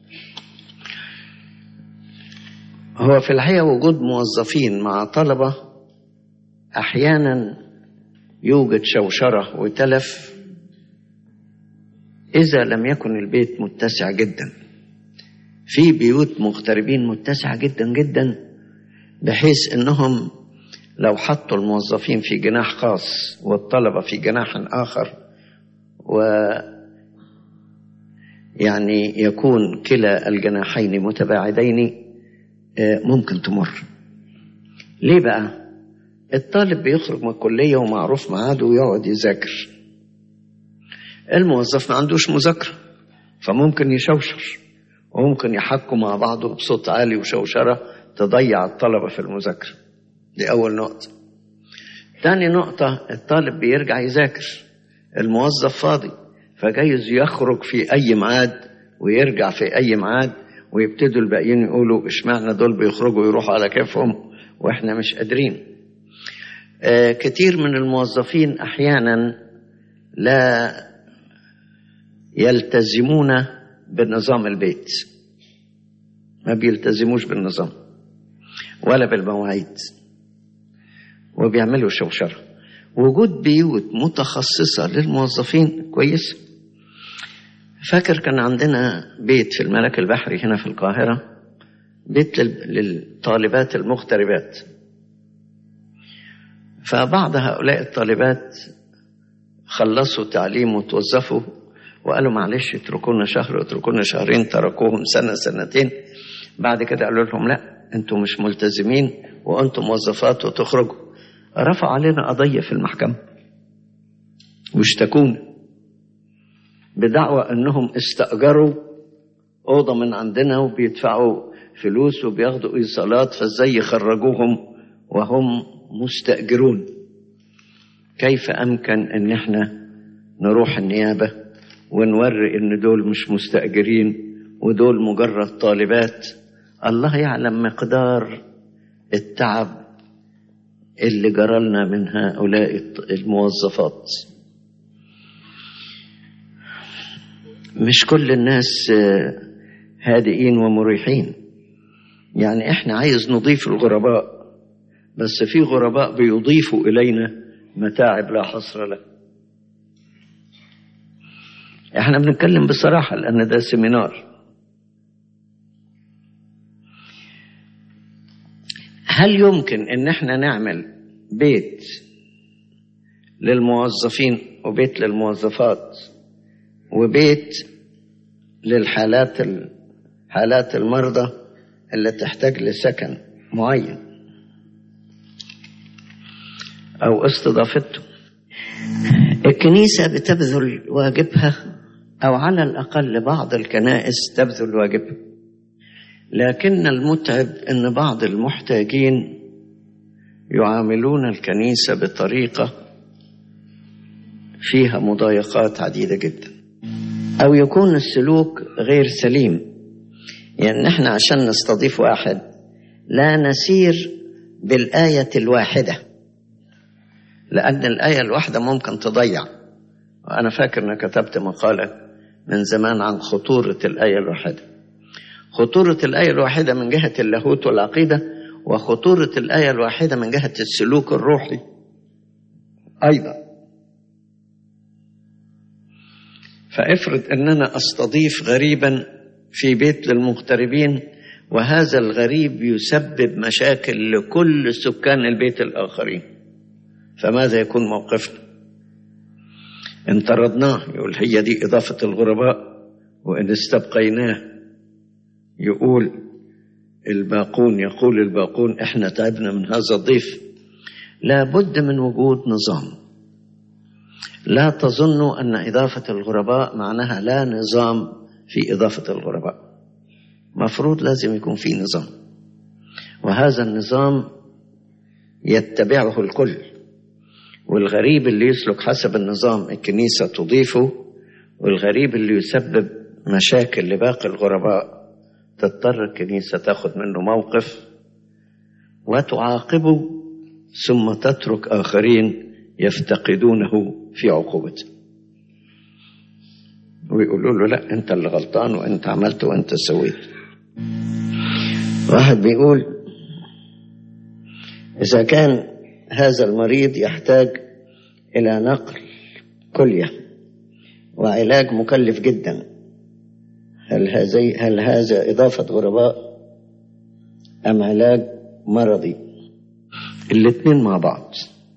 هو في الحقيقة وجود موظفين مع طلبة أحيانا يوجد شوشرة وتلف إذا لم يكن البيت متسع جدا. في بيوت مغتربين متسعة جدا جدا بحيث أنهم لو حطوا الموظفين في جناح خاص والطلبة في جناح آخر ويعني يكون كلا الجناحين متباعدين ممكن تمر. ليه بقى؟ الطالب بيخرج من الكلية ومعروف ميعاده ويقعد يذاكر، الموظف ما عندوش مذاكرة، فممكن يشوشر وممكن يحكوا مع بعضه بصوت عالي وشوشرة تضيع الطلبة في المذاكرة. دي أول نقطة. تاني نقطة، الطالب بيرجع يذاكر، الموظف فاضي، فجايز يخرج في أي ميعاد ويرجع في أي ميعاد، ويبتدوا الباقيين يقولوا اشمعنى دول بيخرجوا يروحوا على كيفهم وإحنا مش قادرين. كتير من الموظفين أحيانا لا يلتزمون بنظام البيت، ما بيلتزموش بالنظام ولا بالمواعيد وبيعملوا شوشرة. وجود بيوت متخصصة للموظفين كويس. فاكر كان عندنا بيت في الملك البحري هنا في القاهرة، بيت للطالبات المغتربات، فبعض هؤلاء الطالبات خلصوا تعليم وتوظفوا وقالوا معلش اتركونا شهر اتركونا شهرين، تركوهم سنة سنتين، بعد كده قالوا لهم لا انتم مش ملتزمين وانتم موظفات وتخرجوا. رفع علينا قضية في المحكمة واشتكونا بدعوى انهم استأجروا أوضة من عندنا وبيدفعوا فلوس وبياخدوا إيصالات، فازاي يخرجوهم وهم مستأجرون؟ كيف أمكن ان احنا نروح النيابة ونوري ان دول مش مستأجرين ودول مجرد طالبات؟ الله يعلم مقدار التعب اللي جرالنا من هؤلاء الموظفات. مش كل الناس هادئين ومريحين، يعني احنا عايز نضيف الغرباء، بس في غرباء بيضيفوا إلينا متاعب لا حصر له. احنا بنتكلم بصراحة لأن ده سيمينار. هل يمكن ان احنا نعمل بيت للموظفين وبيت للموظفات وبيت حالات المرضى اللي تحتاج لسكن معين او استضافته؟ الكنيسة بتبذل واجبها، او على الاقل بعض الكنائس تبذل واجبها، لكن المتعب ان بعض المحتاجين يعاملون الكنيسة بطريقة فيها مضايقات عديدة جدا، او يكون السلوك غير سليم. يعني احنا عشان نستضيف واحد لا نسير بالآية الواحدة، لأن الآية الواحدة ممكن تضيع. وأنا فاكر أن كتبت مقالة من زمان عن خطورة الآية الواحدة. خطورة الآية الواحدة من جهة اللاهوت والعقيدة، وخطورة الآية الواحدة من جهة السلوك الروحي أيضا. فافرض أننا أستضيف غريبا في بيت للمغتربين، وهذا الغريب يسبب مشاكل لكل سكان البيت الآخرين، فماذا يكون موقفنا؟ إن طردناه يقول هي دي إضافة الغرباء، وإن استبقيناه يقول الباقون إحنا تعبنا من هذا الضيف. لا بد من وجود نظام. لا تظنوا أن إضافة الغرباء معناها لا نظام في إضافة الغرباء. مفروض لازم يكون في نظام، وهذا النظام يتبعه الكل، والغريب اللي يسلك حسب النظام الكنيسة تضيفه، والغريب اللي يسبب مشاكل لباقي الغرباء تضطر الكنيسة تاخد منه موقف وتعاقبه، ثم تترك آخرين يفتقدونه في عقوبته ويقولوا له لا انت اللي غلطان وانت عملت وانت سويت. واحد بيقول إذا كان هذا المريض يحتاج إلى نقل كلية وعلاج مكلف جدا، هل هذا إضافة غرباء أم علاج مرضي؟ الاثنين مع بعض،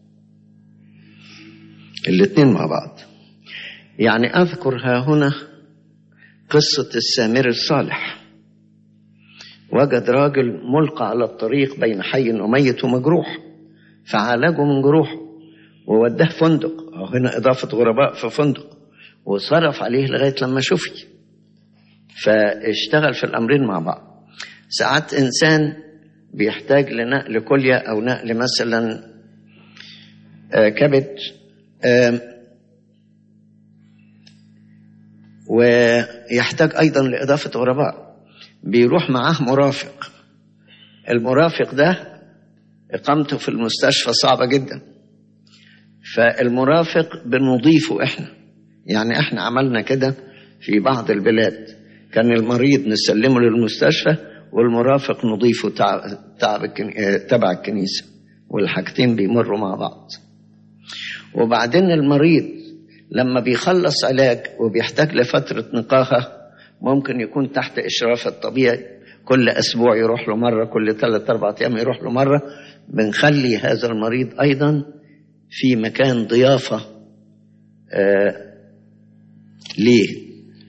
الاثنين مع بعض. يعني أذكر ها هنا قصة السامري الصالح. وجد راجل ملقى على الطريق بين حي وميت ومجروح، فعالجه من جروحه ووداه فندق. هنا إضافة غرباء في فندق. وصرف عليه لغاية لما شفي، فاشتغل في الأمرين مع بعض. ساعات إنسان بيحتاج لنقل كلية أو نقل مثلا كبد، ويحتاج أيضا لإضافة غرباء، بيروح معاه مرافق. المرافق ده إقامته في المستشفى صعبة جدا، فالمرافق بنضيفه إحنا. يعني إحنا عملنا كده في بعض البلاد، كان المريض نسلمه للمستشفى والمرافق نضيفه تبع الكنيسة، والحاجتين بيمروا مع بعض. وبعدين المريض لما بيخلص علاج وبيحتاج لفترة نقاهة ممكن يكون تحت إشراف الطبيعي، كل أسبوع يروح له مرة، كل 3-4 أيام يروح له مرة. بنخلي هذا المريض أيضا في مكان ضيافة ليه،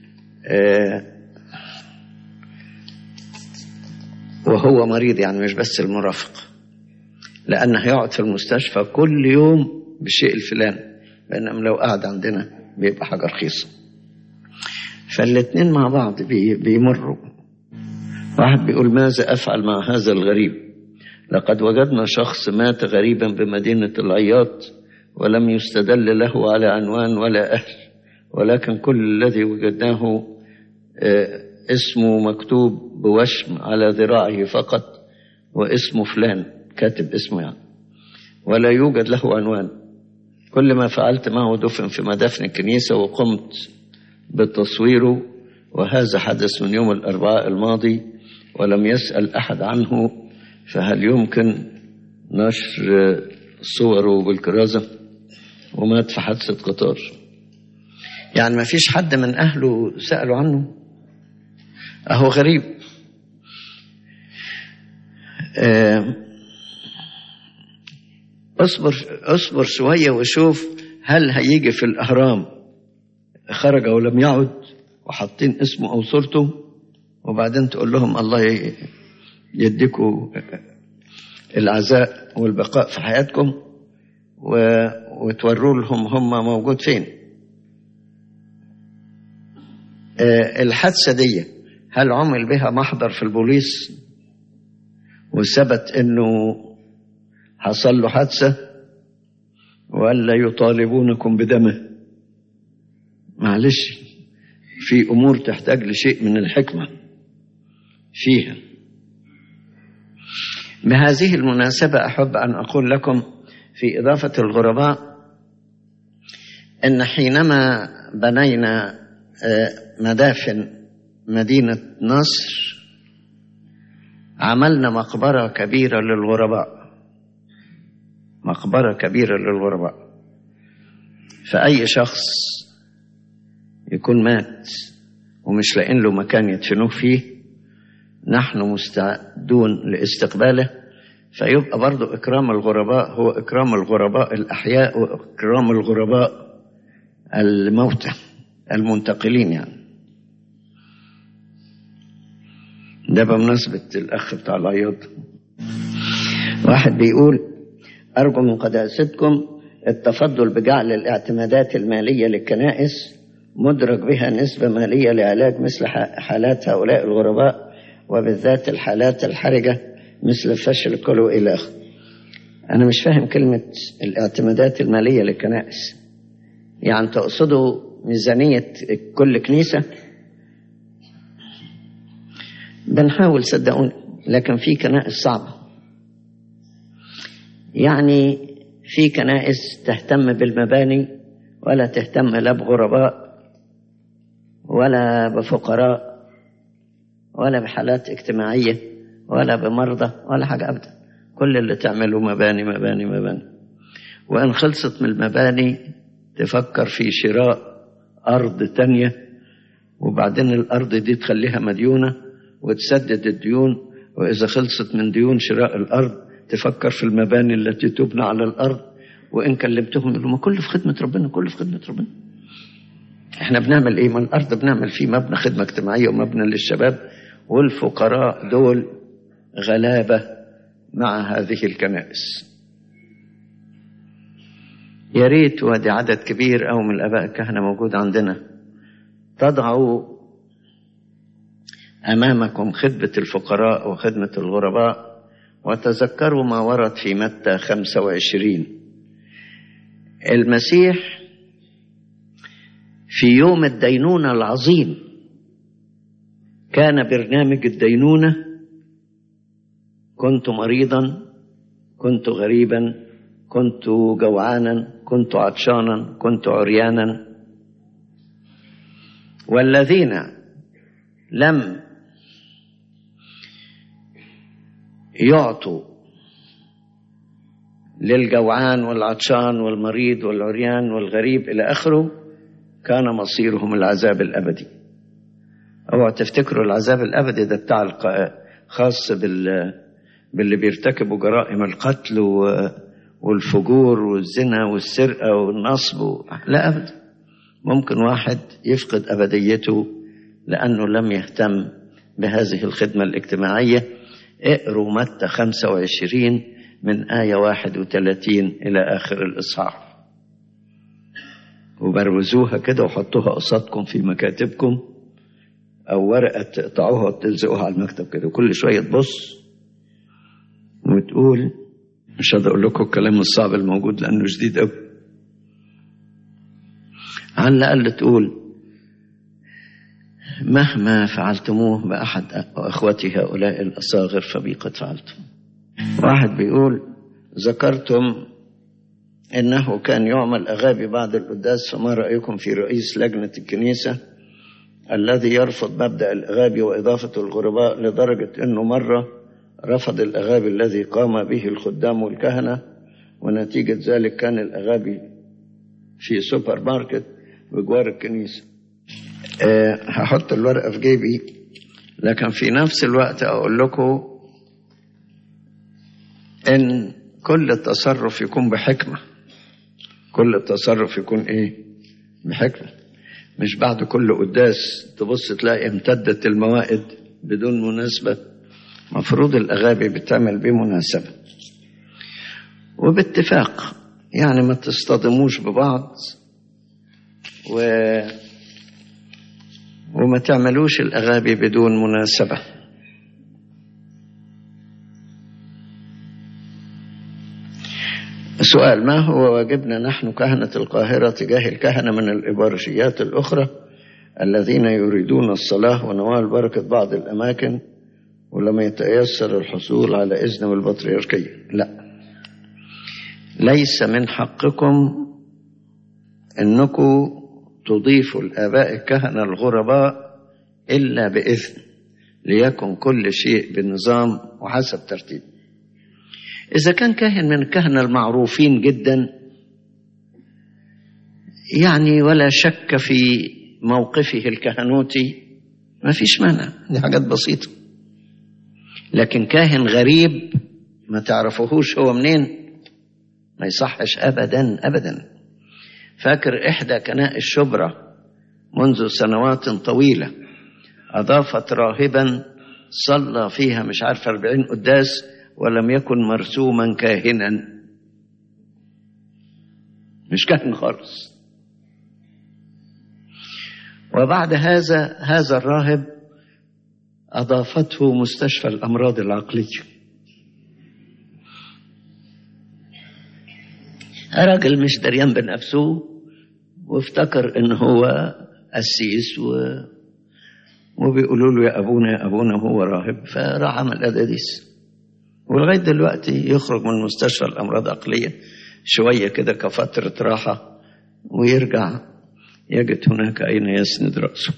وهو مريض، يعني مش بس المرافق، لأنه هيقعد في المستشفى كل يوم بالشيء الفلاني، بينما لو قعد عندنا بيبقى حاجة رخيصة. فالاتنين مع بعض بيمروا. واحد بيقول: ماذا أفعل مع هذا الغريب؟ لقد وجدنا شخص مات غريبا بمدينة العياط ولم يستدل له على عنوان ولا أهل، ولكن كل الذي وجدناه اسمه مكتوب بوشم على ذراعه فقط، واسمه فلان، كاتب اسمه يعني، ولا يوجد له عنوان. كل ما فعلت معه دفن في مدافن الكنيسة وقمت بتصويره، وهذا حدث من يوم الأربعاء الماضي ولم يسأل أحد عنه، فهل يمكن نشر صوره بالكرازة؟ ومات في حادثة قطار. يعني ما فيش حد من أهله سألوا عنه؟ أهو غريب. اصبر شوية وشوف هل هيجي في الأهرام خرج ولم يعد وحاطين اسمه أو صورته، وبعدين تقول لهم الله يديكوا العزاء والبقاء في حياتكم، وتوروا لهم هم موجود فين. الحادثة دي هل عمل بها محضر في البوليس وثبت انه حصل له حادثة، ولا يطالبونكم بدمه؟ معلش، في امور تحتاج لشيء من الحكمة فيها. بهذه المناسبة أحب أن أقول لكم في إضافة الغرباء أن حينما بنينا مدافن مدينة نصر عملنا مقبرة كبيرة للغرباء، مقبرة كبيرة للغرباء. فأي شخص يكون مات ومش لاقين له مكان يدفنوه فيه نحن مستعدون لاستقباله، فيبقى برضو إكرام الغرباء هو إكرام الغرباء الأحياء وإكرام الغرباء الموتى المنتقلين. يعني ده بمناسبة الأخ بتاع العياط. واحد بيقول: أرجو من قداستكم التفضل بجعل الاعتمادات المالية للكنائس مدرج بها نسبة مالية لعلاج مثل حالات هؤلاء الغرباء، وبالذات الحالات الحرجة مثل الفشل الكلوي إلى آخره. أنا مش فاهم كلمة الاعتمادات المالية للكنائس، يعني تقصدوا ميزانية كل كنيسة؟ بنحاول صدقوني، لكن في كنائس صعبة. يعني في كنائس تهتم بالمباني ولا تهتم لا بغرباء ولا بفقراء ولا بحالات اجتماعية ولا بمرضى ولا حاجة أبدا. كل اللي تعمله مباني مباني مباني، وإن خلصت من المباني تفكر في شراء أرض تانية، وبعدين الأرض دي تخليها مديونة وتسدد الديون، وإذا خلصت من ديون شراء الأرض تفكر في المباني التي تبنى على الأرض. وإن كلمتهم يقولوا ما كله في خدمة ربنا، كله في خدمة ربنا. احنا بنعمل ايه؟ ما الأرض بنعمل فيه مبنى خدمة اجتماعية ومبنى للشباب، والفقراء دول غلابة مع هذه الكنائس. يا ريت، ودي عدد كبير أو من الآباء الكهنة موجود عندنا، تضعوا أمامكم خدمة الفقراء وخدمة الغرباء، وتذكروا ما ورد في متى 25. المسيح في يوم الدينونة العظيم كان برنامج الدينونة: كنت مريضا، كنت غريبا، كنت جوعانا، كنت عطشانا، كنت عريانا. والذين لم يعطوا للجوعان والعطشان والمريض والعريان والغريب إلى آخره كان مصيرهم العذاب الأبدي. اوعوا تفتكروا العذاب الأبدي ده بتاع خاص باللي بيرتكبوا جرائم القتل والفجور والزنا والسرقة والنصب. لا أبدا، ممكن واحد يفقد أبديته لأنه لم يهتم بهذه الخدمة الاجتماعية. اقروا متى 25 من آية 31 إلى آخر الإصحاح، وبروزوها كده وحطوها قصادكم في مكاتبكم، أو ورقة تقطعوها وتلزقوها على المكتب كده، وكل شوية تبص وتقول. مش هقدر أقول لكم الكلام الصعب الموجود لأنه جديد أوي. على الأقل تقول: مهما فعلتموه بأحد أخوتي هؤلاء الأصاغر فبي قد فعلتم. واحد بيقول: ذكرتم إنه كان يعمل أغابي بعد القداس، فما رأيكم في رئيس لجنة الكنيسة الذي يرفض مبدأ الأغابي وإضافة الغرباء، لدرجة أنه مرة رفض الأغابي الذي قام به الخدام والكهنة، ونتيجة ذلك كان الأغابي في سوبر ماركت بجوار الكنيسة. هحط الورقة في جيبي، لكن في نفس الوقت أقول لكم إن كل التصرف يكون بحكمة. كل التصرف يكون إيه؟ بحكمة. مش بعد كل قداس تبص تلاقي امتدت الموائد بدون مناسبة. مفروض الأغابي بتعمل بمناسبة وباتفاق، يعني ما تصطدموش ببعض وما تعملوش الأغابي بدون مناسبة. سؤال: ما هو واجبنا نحن كهنة القاهرة تجاه الكهنة من الإبرشيات الأخرى الذين يريدون الصلاة ونوال بركة بعض الأماكن ولم يتيسر الحصول على إذن بالبطريركية؟ لا، ليس من حقكم أنكم تضيفوا الآباء الكهنة الغرباء إلا بإذن، ليكن كل شيء بنظام وحسب ترتيب. إذا كان كاهن من الكهنة المعروفين جدا يعني ولا شك في موقفه الكهنوتي، ما فيش مانع، دي حاجات بسيطة. لكن كاهن غريب ما تعرفوهوش هو منين، ما يصحش أبدا أبدا. فاكر إحدى كنائس شبرا منذ سنوات طويلة أضافت راهبا صلى فيها مش عارف 40 قداس ولم يكن مرسوما كاهنا، مش كاهن خالص. وبعد هذا الراهب أضافته مستشفى الأمراض العقلية. راجل مش دريان بنفسه وافتكر إن هو قسيس وبيقولوا له يا أبونا يا أبونا وهو راهب، فراح عمل أداديس. ولغاية دلوقتي يخرج من مستشفى الأمراض العقلية شوية كده كفترة راحة ويرجع يجد هناك أين يسند رأسه.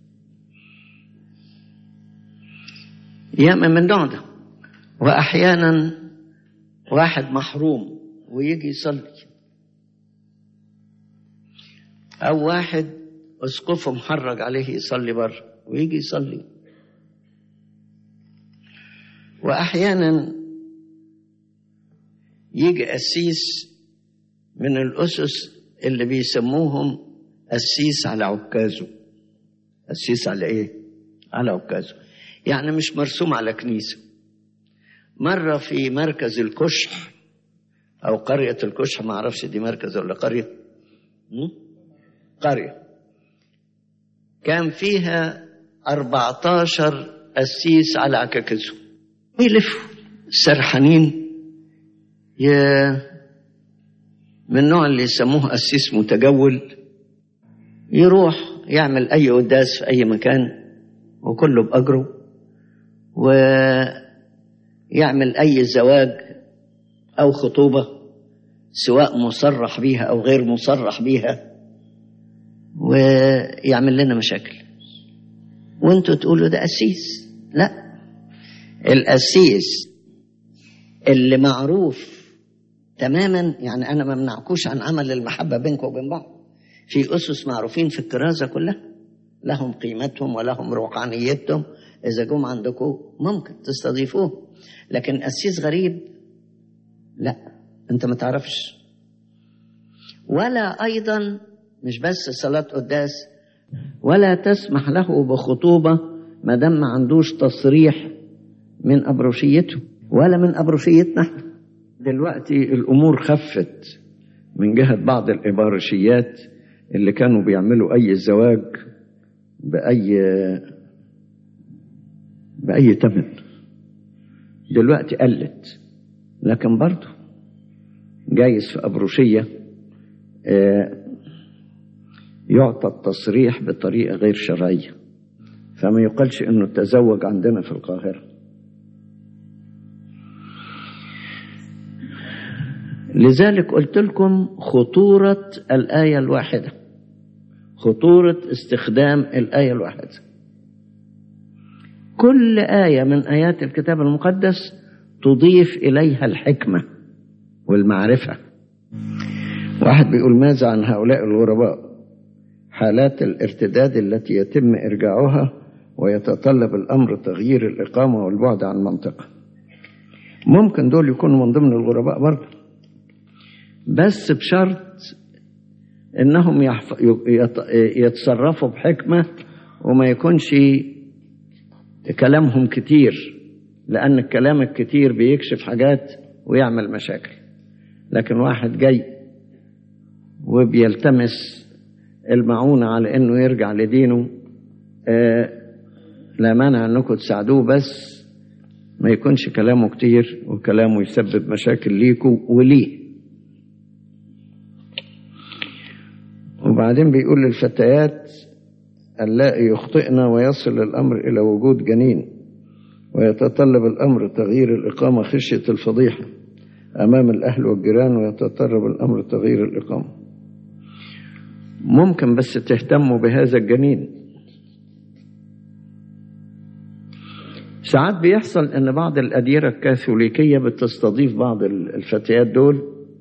ياما من النوع ده. وأحيانا واحد محروم ويجي يصلي، أو واحد أسقفه محرج عليه يصلي بره ويجي يصلي. وأحيانا يجي قسيس من الأسس اللي بيسموهم قسيس على عكازه. قسيس على إيه؟ على عكازه، يعني مش مرسوم على كنيسة. مرة في مركز الكشح أو قرية الكشح، ما أعرفش دي مركز ولا قرية. قرية كان فيها 14 قسيس على عكاكسهم، يلفوا سرحانين، من النوع اللي يسموه قسيس متجول، يروح يعمل أي قداس في أي مكان وكله بأجره، ويعمل أي زواج أو خطوبة سواء مصرح بيها أو غير مصرح بيها، ويعمل لنا مشاكل. وانتوا تقولوا ده قسيس. لا، القسيس اللي معروف تماما، يعني أنا ما منعكوش عن عمل المحبة بينكم وبين بعض، في أسس معروفين في الكرازة كلها، لهم قيمتهم ولهم روحانيتهم، إذا جم عندكم ممكن تستضيفوه. لكن قسيس غريب لا، أنت ما تعرفش. ولا أيضا مش بس صلاة قداس، ولا تسمح له بخطوبة ما دام ما عندوش تصريح من أبروشيته ولا من أبروشيتنا. دلوقتي الأمور خفت من جهة بعض الإبارشيات اللي كانوا بيعملوا أي زواج بأي تمن، دلوقتي قلت. لكن برضو جايز في أبروشية يعطى التصريح بطريقة غير شرعية، فما يقالش إنه تزوج عندنا في القاهرة. لذلك قلت لكم خطورة الآية الواحدة، خطورة استخدام الآية الواحدة. كل آية من آيات الكتاب المقدس تضيف إليها الحكمة والمعرفة. واحد بيقول: ماذا عن هؤلاء الغرباء؟ حالات الارتداد التي يتم إرجاعها ويتطلب الأمر تغيير الإقامة والبعد عن منطقة. ممكن دول يكونوا من ضمن الغرباء برضه، بس بشرط إنهم يتصرفوا بحكمة وما يكونش كلامهم كتير، لأن الكلام الكتير بيكشف حاجات ويعمل مشاكل. لكن واحد جاي وبيلتمس المعونة على إنه يرجع لدينه، لا مانع إنكم تساعدوه، بس ما يكونش كلامه كتير وكلامه يسبب مشاكل ليكوا وليه. وبعدين بيقول للفتيات: اللائي يخطئن ويصل الأمر إلى وجود جنين ويتطلب الأمر تغيير الإقامة خشية الفضيحة أمام الأهل والجيران، ويتطلب الأمر تغيير الإقامة. ممكن بس تهتموا بهذا الجنين. ساعات بيحصل ان بعض الأديرة الكاثوليكية بتستضيف بعض الفتيات دول،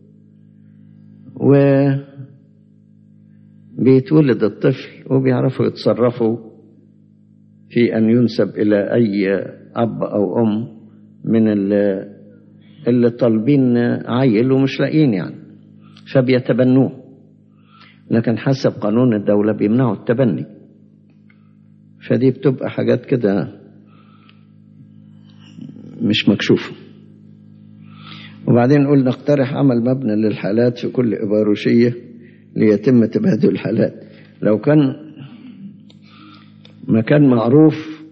وبيتولد الطفل وبيعرفوا يتصرفوا في أن ينسب إلى أي أب أو أم من اللي طالبين عيل ومش لاقيين يعني، فبيتبنوه. لكن حسب قانون الدولة بيمنعوا التبني، فدي بتبقى حاجات كده مش مكشوفة. وبعدين قلنا نقترح عمل مبنى للحالات في كل إباروشية ليتم تبادل الحالات. لو كان مكان معروف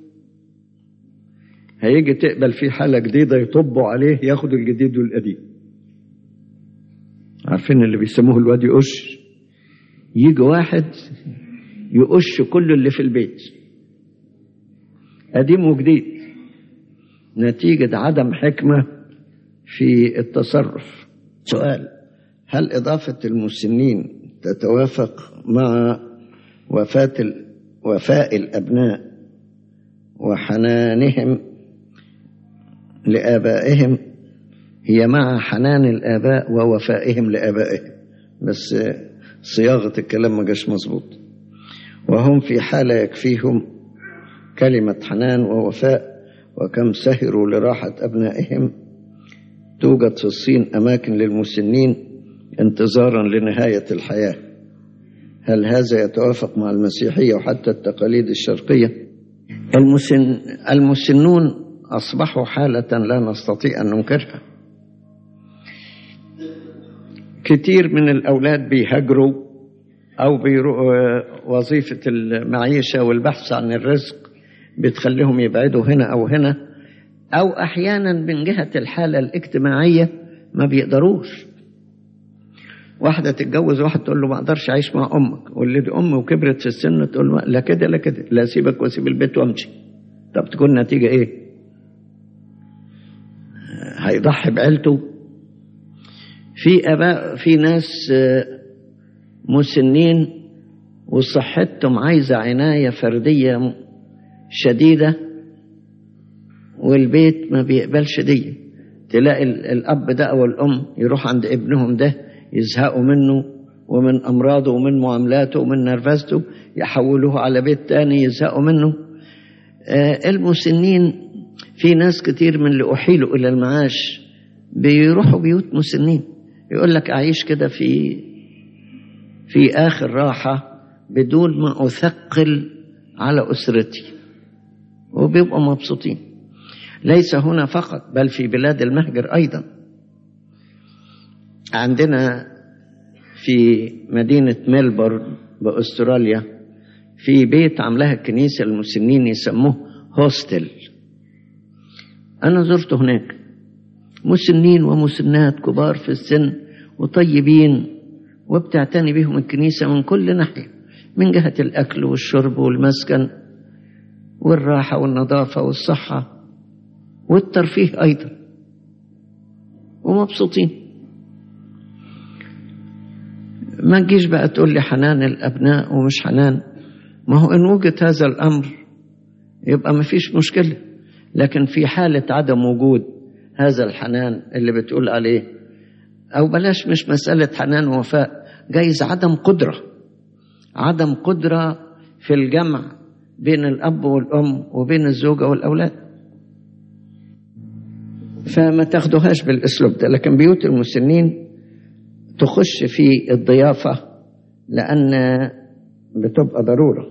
هيجي تقبل فيه حالة جديدة يطبوا عليه، ياخد الجديد والقديم. عارفين اللي بيسموه الواد يقش؟ يجي واحد يقش كل اللي في البيت قديم وجديد، نتيجة عدم حكمة في التصرف. سؤال: هل إضافة المسنين تتوافق مع وفاء الأبناء وحنانهم لآبائهم؟ هي مع حنان الآباء ووفائهم لآبائهم، بس صياغة الكلام ما جاش مظبوط. وهم في حالة يكفيهم كلمة حنان ووفاء، وكم سهروا لراحة أبنائهم. توجد في الصين أماكن للمسنين انتظارا لنهاية الحياة. هل هذا يتوافق مع المسيحية وحتى التقاليد الشرقية؟ المسنون أصبحوا حالة لا نستطيع أن ننكرها. كتير من الأولاد بيهاجروا أو وظيفة المعيشة والبحث عن الرزق بتخليهم يبعدوا هنا أو هنا، أو أحيانا من جهة الحالة الاجتماعية ما بيقدروش. واحدة تتجوز واحد تقول له ما أقدرش أعيش مع أمك، واللي دي أمه وكبرت في السن تقول له لا كده لا كده، لا سيبك واسيب البيت وامشي. طب تكون نتيجة إيه؟ هيضحي بعيلته. في آباء، في ناس مسنين وصحتهم عايزة عناية فردية شديدة والبيت ما بيقبلش دي. تلاقي الأب ده أو الأم يروح عند ابنهم ده يزهقوا منه ومن أمراضه ومن معاملاته ومن نرفزته، يحولوه على بيت تاني يزهقوا منه. المسنين في ناس كتير من اللي أحيلوا إلى المعاش بيروحوا بيوت مسنين، يقول لك أعيش كده في آخر راحة بدون ما أثقل على أسرتي، وبيبقوا مبسوطين. ليس هنا فقط بل في بلاد المهجر أيضا. عندنا في مدينة ميلبورن بأستراليا في بيت عملها الكنيسة المسنين يسموه هوستل. أنا زرته هناك، مسنين ومسنات كبار في السن وطيبين، وبتعتني بهم الكنيسة من كل ناحية، من جهة الأكل والشرب والمسكن والراحة والنظافة والصحة والترفيه أيضا، ومبسوطين. ما تجيش بقى تقول لي حنان الأبناء ومش حنان. ما هو إن وجد هذا الأمر يبقى ما فيش مشكلة، لكن في حالة عدم وجود هذا الحنان اللي بتقول عليه، أو بلاش مش مسألة حنان ووفاء، جايز عدم قدرة في الجمع بين الأب والأم وبين الزوجة والأولاد، فما تاخدوهاش بالأسلوب ده. لكن بيوت المسنين تخش في الضيافة لأن بتبقى ضرورة.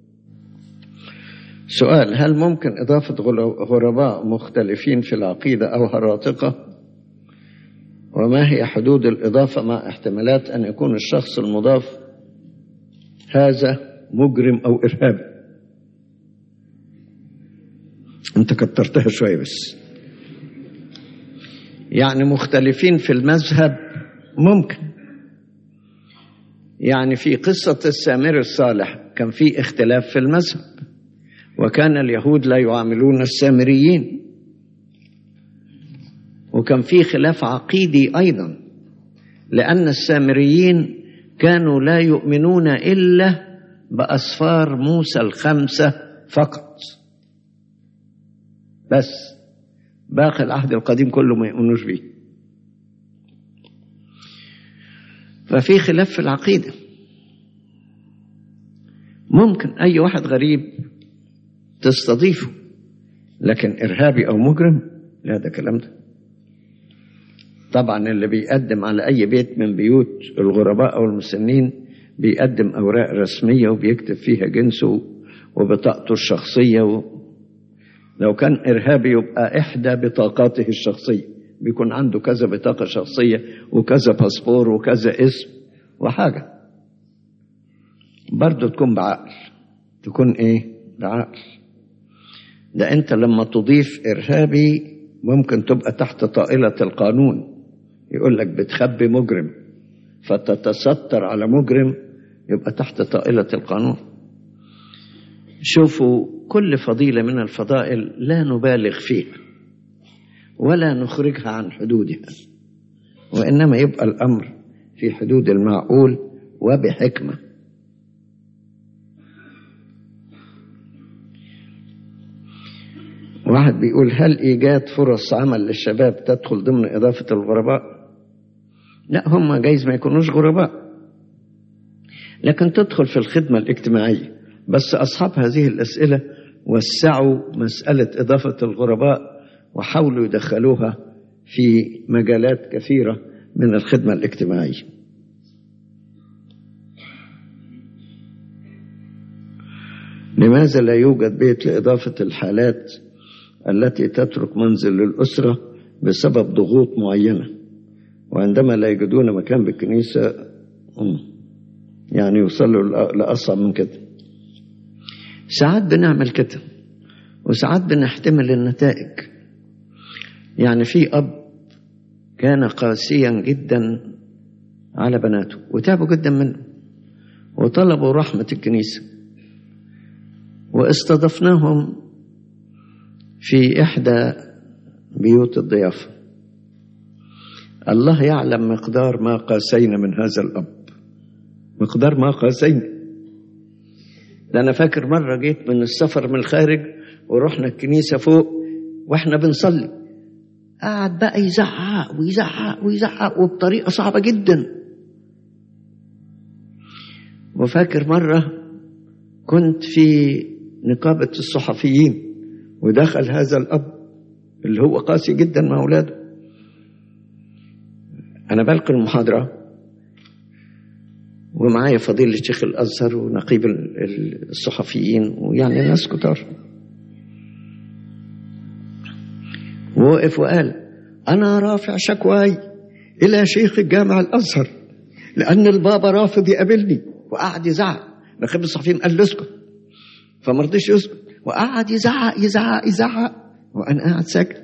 سؤال: هل ممكن إضافة غرباء مختلفين في العقيدة أو هراطقة؟ وما هي حدود الإضافة مع احتمالات أن يكون الشخص المضاف هذا مجرم أو إرهابي؟ أنت كترتها شوية بس. يعني مختلفين في المذهب ممكن. يعني في قصة السامري الصالح كان في اختلاف في المذهب، وكان اليهود لا يعاملون السامريين، وكان في خلاف عقيدي أيضا، لأن السامريين كانوا لا يؤمنون إلا بأسفار موسى 5 فقط، بس باقي العهد القديم كله ما يؤمنوش به. ففي خلاف في العقيدة. ممكن أي واحد غريب تستضيفه، لكن إرهابي أو مجرم لا، ده كلام ده. طبعا اللي بيقدم على أي بيت من بيوت الغرباء أو المسنين بيقدم أوراق رسمية وبيكتب فيها جنسه وبطاقته الشخصية. لو كان إرهابي يبقى إحدى بطاقاته الشخصية، بيكون عنده كذا بطاقة شخصية وكذا باسبور وكذا اسم وحاجة. برضو تكون بعقل، تكون إيه؟ بعقل. ده أنت لما تضيف إرهابي ممكن تبقى تحت طائلة القانون، يقول لك بتخبي مجرم فتتستر على مجرم، يبقى تحت طائلة القانون. شوفوا، كل فضيلة من الفضائل لا نبالغ فيها ولا نخرجها عن حدودها، وإنما يبقى الأمر في حدود المعقول وبحكمة. واحد بيقول: هل إيجاد فرص عمل للشباب تدخل ضمن إضافة الغرباء؟ لا، هم جايز ما يكونوش غرباء، لكن تدخل في الخدمة الاجتماعية. بس أصحاب هذه الأسئلة وسعوا مسألة إضافة الغرباء وحاولوا يدخلوها في مجالات كثيرة من الخدمة الاجتماعية. لماذا لا يوجد بيت لإضافة الحالات التي تترك منزل للأسرة بسبب ضغوط معينة؟ وعندما لا يجدون مكان بالكنيسة يعني يوصلوا لأصعب من كده. ساعات بنعمل كده وساعات بنحتمل النتائج. يعني في أب كان قاسيا جدا على بناته وتعبوا جدا منه وطلبوا رحمة الكنيسة، واستضفناهم في إحدى بيوت الضيافة. الله يعلم مقدار ما قاسينا من هذا الأب، مقدار ما قاسينا. ده أنا فاكر مرة جيت من السفر من الخارج ورحنا الكنيسة فوق وإحنا بنصلي، قعد بقى يزعق ويزعق ويزعق وبطريقة صعبة جدا. وفاكر مرة كنت في نقابة الصحفيين ودخل هذا الأب اللي هو قاسي جدا مع أولاده، أنا بلقي المحاضرة ومعايا فضيلة الشيخ الأزهر ونقيب الصحفيين ويعني ناس كتار، ووقف وقال أنا رافع شكواي إلى شيخ الجامع الأزهر لأن البابا رافض يقابلني، وقعد يزعق. نقيب الصحفيين قال له اسكت، فما رضيش يسكت وقعد يزعق يزعق يزعق وأنا قاعد ساكت،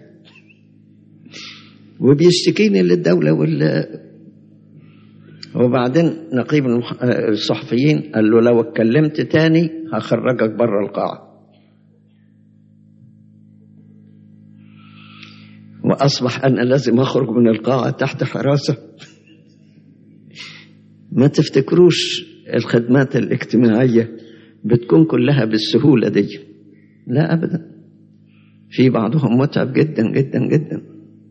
وبيشتكيني للدولة وبعدين نقيب الصحفيين قال له لو اتكلمت تاني هخرجك بره القاعة. وأصبح أنا لازم أخرج من القاعة تحت حراسة. ما تفتكروش الخدمات الاجتماعية بتكون كلها بالسهولة دي، لا أبدا، في بعضهم متعب جدا جدا جدا،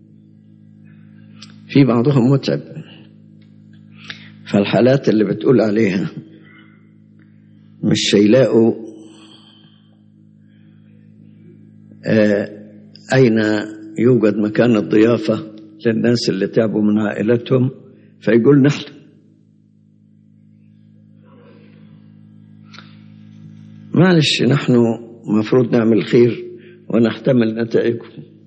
في بعضهم متعب. فالحالات اللي بتقول عليها مش هيلاقوا أين يوجد مكان الضيافة للناس اللي تعبوا من عائلتهم، فيقول نحن. معلش، نحن مفروض نعمل خير ونحتمل نتائجه.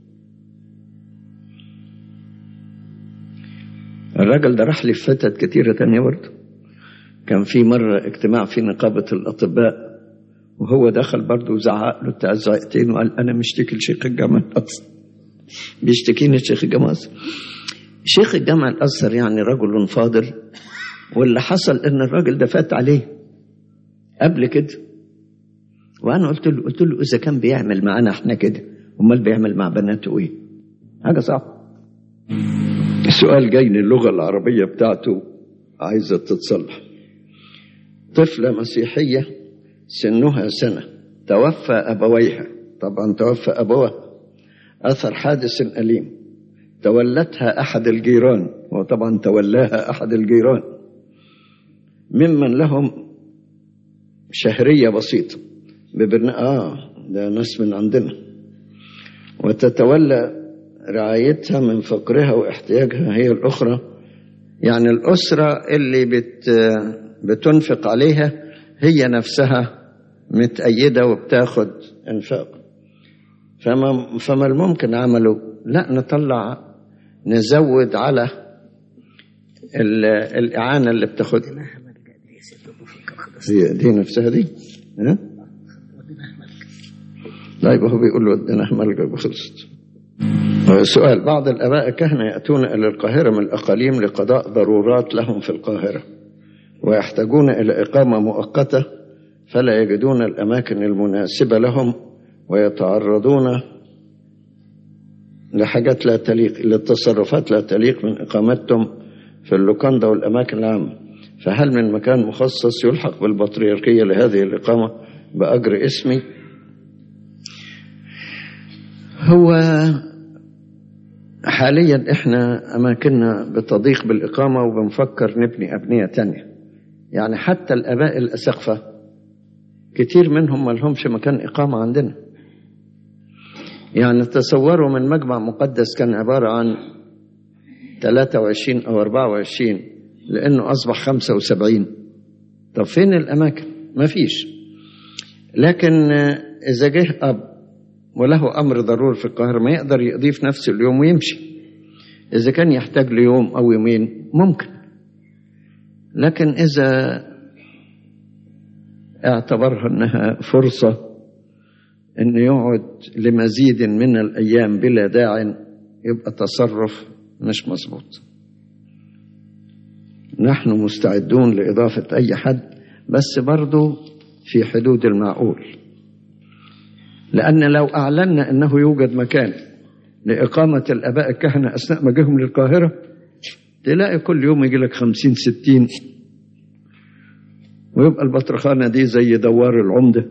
الراجل ده راح لي في فتت كتيرة تانية برضه. كان في مرة اجتماع في نقابة الأطباء وهو دخل برضه وزعق له بتاع زعقتين وقال أنا مشتكي لشيخ الجامع الأزهر. بيشتكيني لشيخ الجامع الأزهر. شيخ الجامع الأزهر يعني رجل فاضل، واللي حصل إن الراجل ده فات عليه قبل كده، وأنا قلت له إذا كان بيعمل معانا إحنا كده أمال بيعمل مع بناته إيه؟ حاجة صعبة. السؤال جاي من اللغة العربية بتاعته عايزة تتصلح. طفلة مسيحية سنها سنة توفى أبويها، طبعا توفى أبوها أثر حادث أليم، تولتها أحد الجيران، وطبعا تولاها أحد الجيران ممن لهم شهرية بسيطة ده ناس من عندنا، وتتولى رعايتها من فقرها واحتياجها هي الأخرى. يعني الأسرة اللي بتنفق عليها هي نفسها متأيدة وبتاخد انفاق. فما الممكن عمله؟ لا، نزود على الإعانة اللي بتاخدها هي دي نفسها دي. لا، يبقى هو بيقول له ودينا ملجأ وخلصت. سؤال: بعض الآباء كهنة يأتون إلى القاهرة من الأقاليم لقضاء ضرورات لهم في القاهرة ويحتاجون إلى إقامة مؤقتة فلا يجدون الأماكن المناسبة لهم ويتعرضون لحاجات لا تليق، للتصرفات لا تليق من إقامتهم في اللوكاندا والأماكن العامة، فهل من مكان مخصص يلحق بالبطريركية لهذه الإقامة بأجر اسمي؟ هو حاليا احنا أماكننا بتضيق بالإقامة وبنفكر نبني أبنية تانية. يعني حتى الآباء الأسقفة كتير منهم ما لهمش مكان إقامة عندنا. يعني تصوروا من مجمع مقدس كان عبارة عن 23 أو 24 لأنه أصبح 75. طب فين الأماكن؟ ما فيش. لكن إذا جه أب وله أمر ضروري في القاهرة ما يقدر يضيف نفس اليوم ويمشي. إذا كان يحتاج ليوم أو يومين ممكن، لكن إذا اعتبرها أنها فرصة أن يقعد لمزيد من الأيام بلا داع، يبقى تصرف مش مظبوط. نحن مستعدون لإضافة أي حد، بس برضو في حدود المعقول، لأن لو أعلنا أنه يوجد مكان لإقامة الآباء الكهنة أثناء مجيئهم للقاهرة، تلاقي كل يوم يجي لك 50-60، ويبقى البطرخانة دي زي دوار العمدة.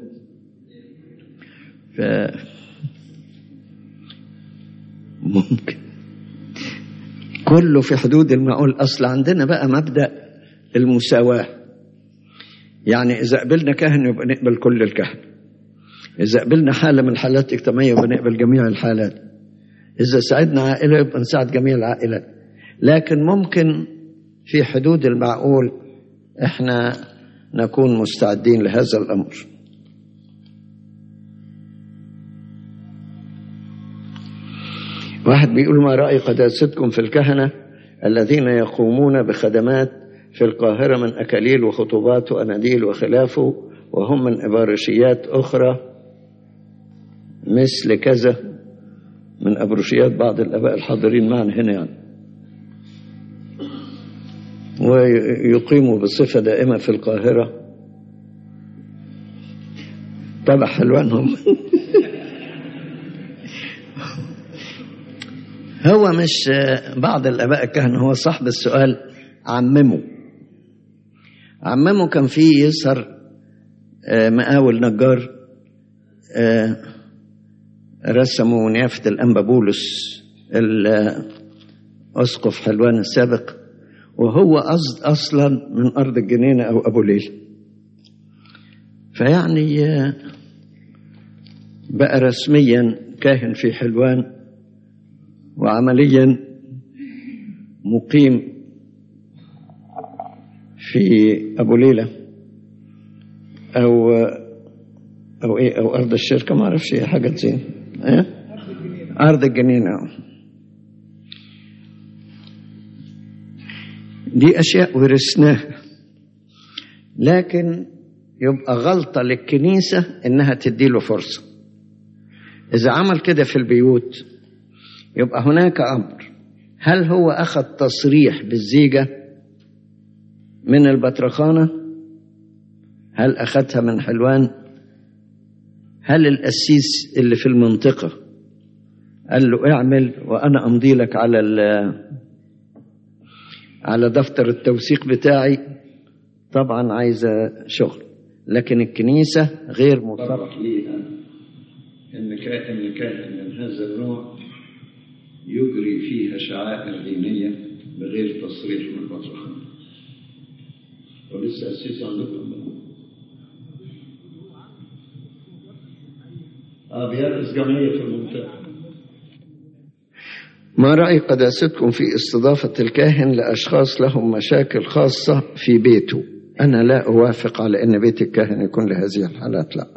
ممكن كله في حدود المعقول. أصل عندنا بقى مبدأ المساواة، يعني إذا قبلنا كاهن يبقى نقبل كل الكهنة، إذا قبلنا حالة من حالات اجتماعية يبقى نقبل جميع الحالات، إذا ساعدنا عائلة يبقى نساعد جميع العائلات. لكن ممكن في حدود المعقول احنا نكون مستعدين لهذا الأمر. واحد بيقول: ما رأي قداستكم في الكهنة الذين يقومون بخدمات في القاهرة من أكاليل وخطوبات وأناديل وخلافه، وهم من إبارشيات أخرى مثل كذا من أبروشيات بعض الآباء الحاضرين معنا هنا يعني، ويقيموا بصفة دائمة في القاهرة تبع حلوانهم. هو مش بعض الآباء الكهنة، هو صاحب السؤال عممه كان فيه يسهر مقاول نجار، رسموا نيافة الأنبا بولس الأسقف حلوان السابق، وهو أصلا من أرض الجنينة أو أبو ليل، فيعني بقى رسميا كاهن في حلوان، وعمليا مقيم في أبو ليلة أو إيه، أو أرض الشركة، ما أعرفش هي حاجة زين، أرض الجنينة. دي أشياء ورثناها، لكن يبقى غلطة للكنيسة إنها تديله فرصة. إذا عمل كده في البيوت يبقى هناك أمر: هل هو أخذ تصريح بالزيجة من البطرخانة؟ هل أخذها من حلوان؟ هل القسيس اللي في المنطقة قال له اعمل وأنا أمضي لك على دفتر التوثيق بتاعي؟ طبعا عايزة شغل، لكن الكنيسة غير مصرح ليها إن كائن من هذا النوع يجري فيها شعائر دينية بغير تصريح من البطرخانة. ولسه قسيس عندكم بيرأس جمعية في المنطقة. ما رأي قداستكم في استضافة الكاهن لأشخاص لهم مشاكل خاصة في بيته؟ أنا لا أوافق على أن بيت الكاهن يكون لهذه الحالات، لا.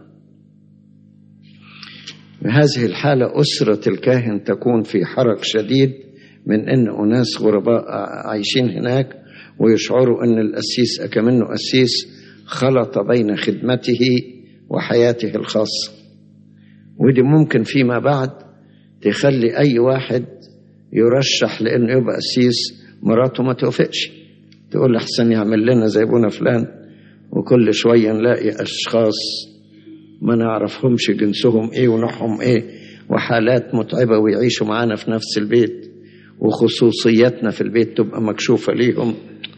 بهذه الحالة أسرة الكاهن تكون في حرج شديد من أن أناس غرباء عايشين هناك ويشعروا أن القسيس أكمنه قسيس خلط بين خدمته وحياته الخاصة، ودي ممكن فيما بعد تخلي أي واحد يرشح لأنه يبقى قسيس مراته ما توافقش، تقول أحسن يعمل لنا زي ابونا فلان، وكل شوية نلاقي أشخاص ما نعرفهمش جنسهم إيه ونوعهم إيه، وحالات متعبة ويعيشوا معانا في نفس البيت، وخصوصياتنا في البيت تبقى مكشوفة ليهم.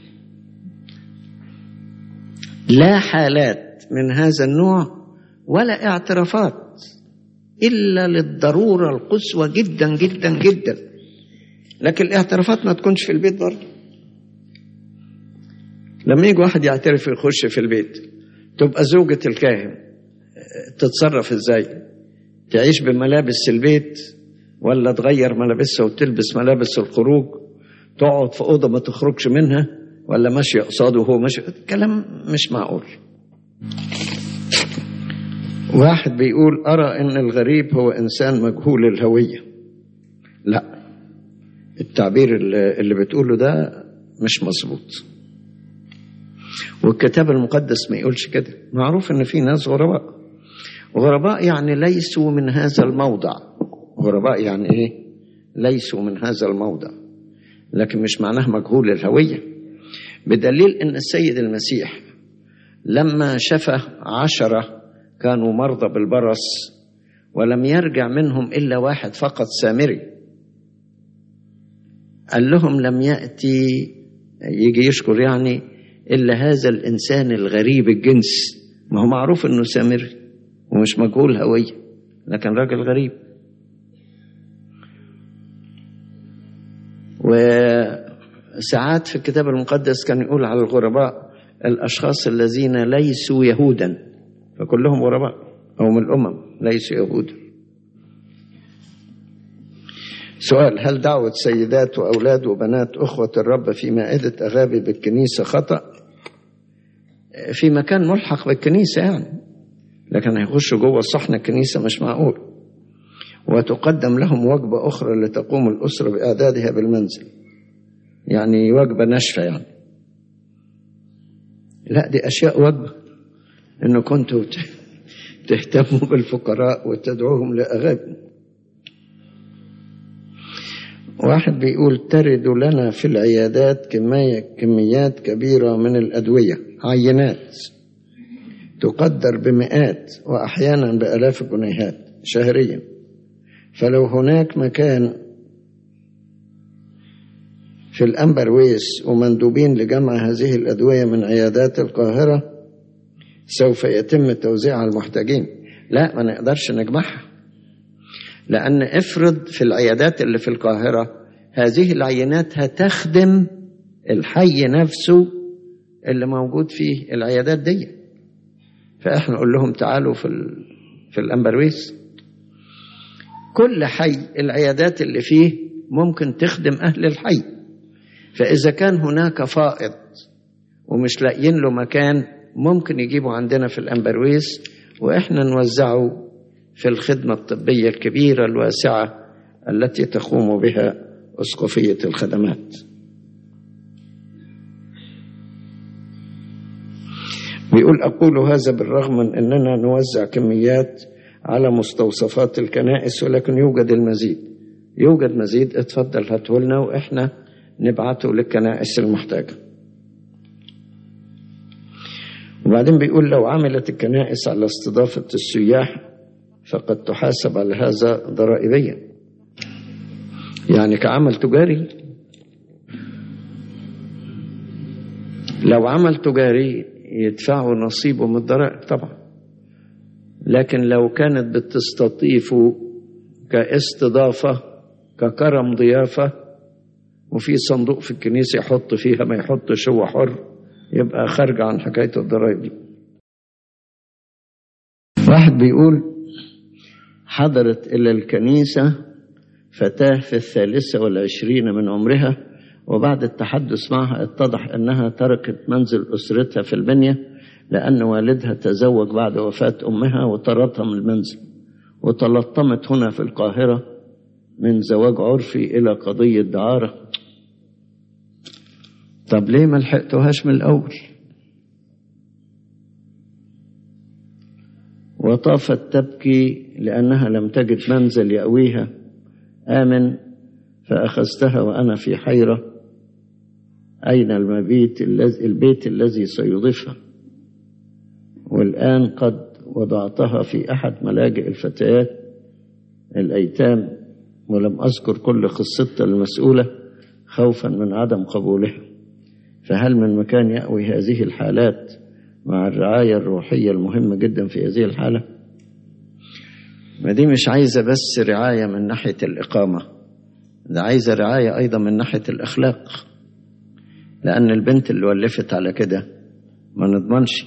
لا حالات من هذا النوع ولا اعترافات إلا للضرورة القصوى جدا جدا جدا، لكن الاعترافات ما تكونش في البيت برضه. لما يجي واحد يعترف يخش في البيت، تبقى زوجة الكاهن تتصرف ازاي؟ تعيش بملابس البيت ولا تغير ملابسها وتلبس ملابس الخروج؟ تقعد في أوضة ما تخرجش منها ولا ماشية قصاده وهو ماشي؟ كلام مش معقول. واحد بيقول: أرى أن الغريب هو إنسان مجهول الهوية. لا، التعبير اللي بتقوله ده مش مظبوط، والكتاب المقدس ما يقولش كده. معروف ان في ناس غرباء، غرباء يعني ليسوا من هذا الموضع. غرباء يعني ايه؟ ليسوا من هذا الموضع، لكن مش معناه مجهول الهوية. بدليل ان السيد المسيح لما شفى 10 كانوا مرضى بالبرص ولم يرجع منهم إلا واحد فقط سامري، قال لهم لم يأتي يجي يشكر يعني إلا هذا الإنسان الغريب الجنس. ما هو معروف إنه سامري ومش مجهول هوية، لكن راجل غريب. وساعات في الكتاب المقدس كان يقول على الغرباء الأشخاص الذين ليسوا يهودا، فكلهم غرباء أو من الأمم ليسوا يهودا. سؤال: هل دعوة سيدات وأولاد وبنات أخوة الرب في مائدة أغابي بالكنيسة خطأ؟ في مكان ملحق بالكنيسة يعني، لكن هيخشوا جوه صحن الكنيسة مش معقول. وتقدم لهم وجبة أخرى لتقوم الأسرة بإعدادها بالمنزل، يعني وجبة ناشفة يعني. لا، دي أشياء وجبة، إنه كنتوا تهتموا بالفقراء وتدعوهم لأغابي. واحد بيقول: ترد لنا في العيادات كميات كبيرة من الأدوية، عينات تقدر بمئات وأحيانا بآلاف الجنيهات شهريا، فلو هناك مكان في الأمبرويس ومندوبين لجمع هذه الأدوية من عيادات القاهرة سوف يتم توزيعها على المحتاجين. لا، ما نقدرش نجمعها، لأن افرض في العيادات اللي في القاهرة هذه العينات هتخدم الحي نفسه اللي موجود فيه العيادات دي، فإحنا نقول لهم تعالوا في الأمبرويس. كل حي العيادات اللي فيه ممكن تخدم أهل الحي، فإذا كان هناك فائض ومش لاقيين له مكان ممكن يجيبوا عندنا في الأمبرويس وإحنا نوزعه في الخدمة الطبية الكبيرة الواسعة التي تقوم بها أسقفية الخدمات. بيقول: أقول هذا بالرغم من أننا نوزع كميات على مستوصفات الكنائس، ولكن يوجد المزيد. يوجد مزيد، اتفضل هاته لنا وإحنا نبعته للكنائس المحتاجة. وبعدين بيقول: لو عملت الكنائس على استضافة السياح فقد تحاسب على هذا ضرائبيا، يعني كعمل تجاري. لو عمل تجاري يدفعوا نصيبه من الضرائب طبعا، لكن لو كانت بتستضيفه كاستضافة ككرم ضيافة وفي صندوق في الكنيسة يحط فيها ما يحطش هو حر، يبقى خارج عن حكاية الضرائب دي. واحد بيقول: حضرت إلى الكنيسة فتاة في 23 من عمرها، وبعد التحدث معها اتضح أنها تركت منزل أسرتها في البنية لأن والدها تزوج بعد وفاة أمها وطردها من المنزل، وتلطمت هنا في القاهرة من زواج عرفي إلى قضية دعارة. طب ليه ما لحقتوهاش من الأول؟ وطافت تبكي لأنها لم تجد منزل يأويها آمن، فأخذتها وأنا في حيرة أين البيت الذي سيضيفها، والآن قد وضعتها في أحد ملاجئ الفتيات الأيتام، ولم أذكر كل قصتها المسؤولة خوفا من عدم قبولها. فهل من مكان يأوي هذه الحالات مع الرعاية الروحية المهمة جدا في هذه الحالة؟ ما دي مش عايزة بس رعاية من ناحية الإقامة، ده عايزة رعاية أيضا من ناحية الأخلاق، لأن البنت اللي ولفت على كده ما نضمنش،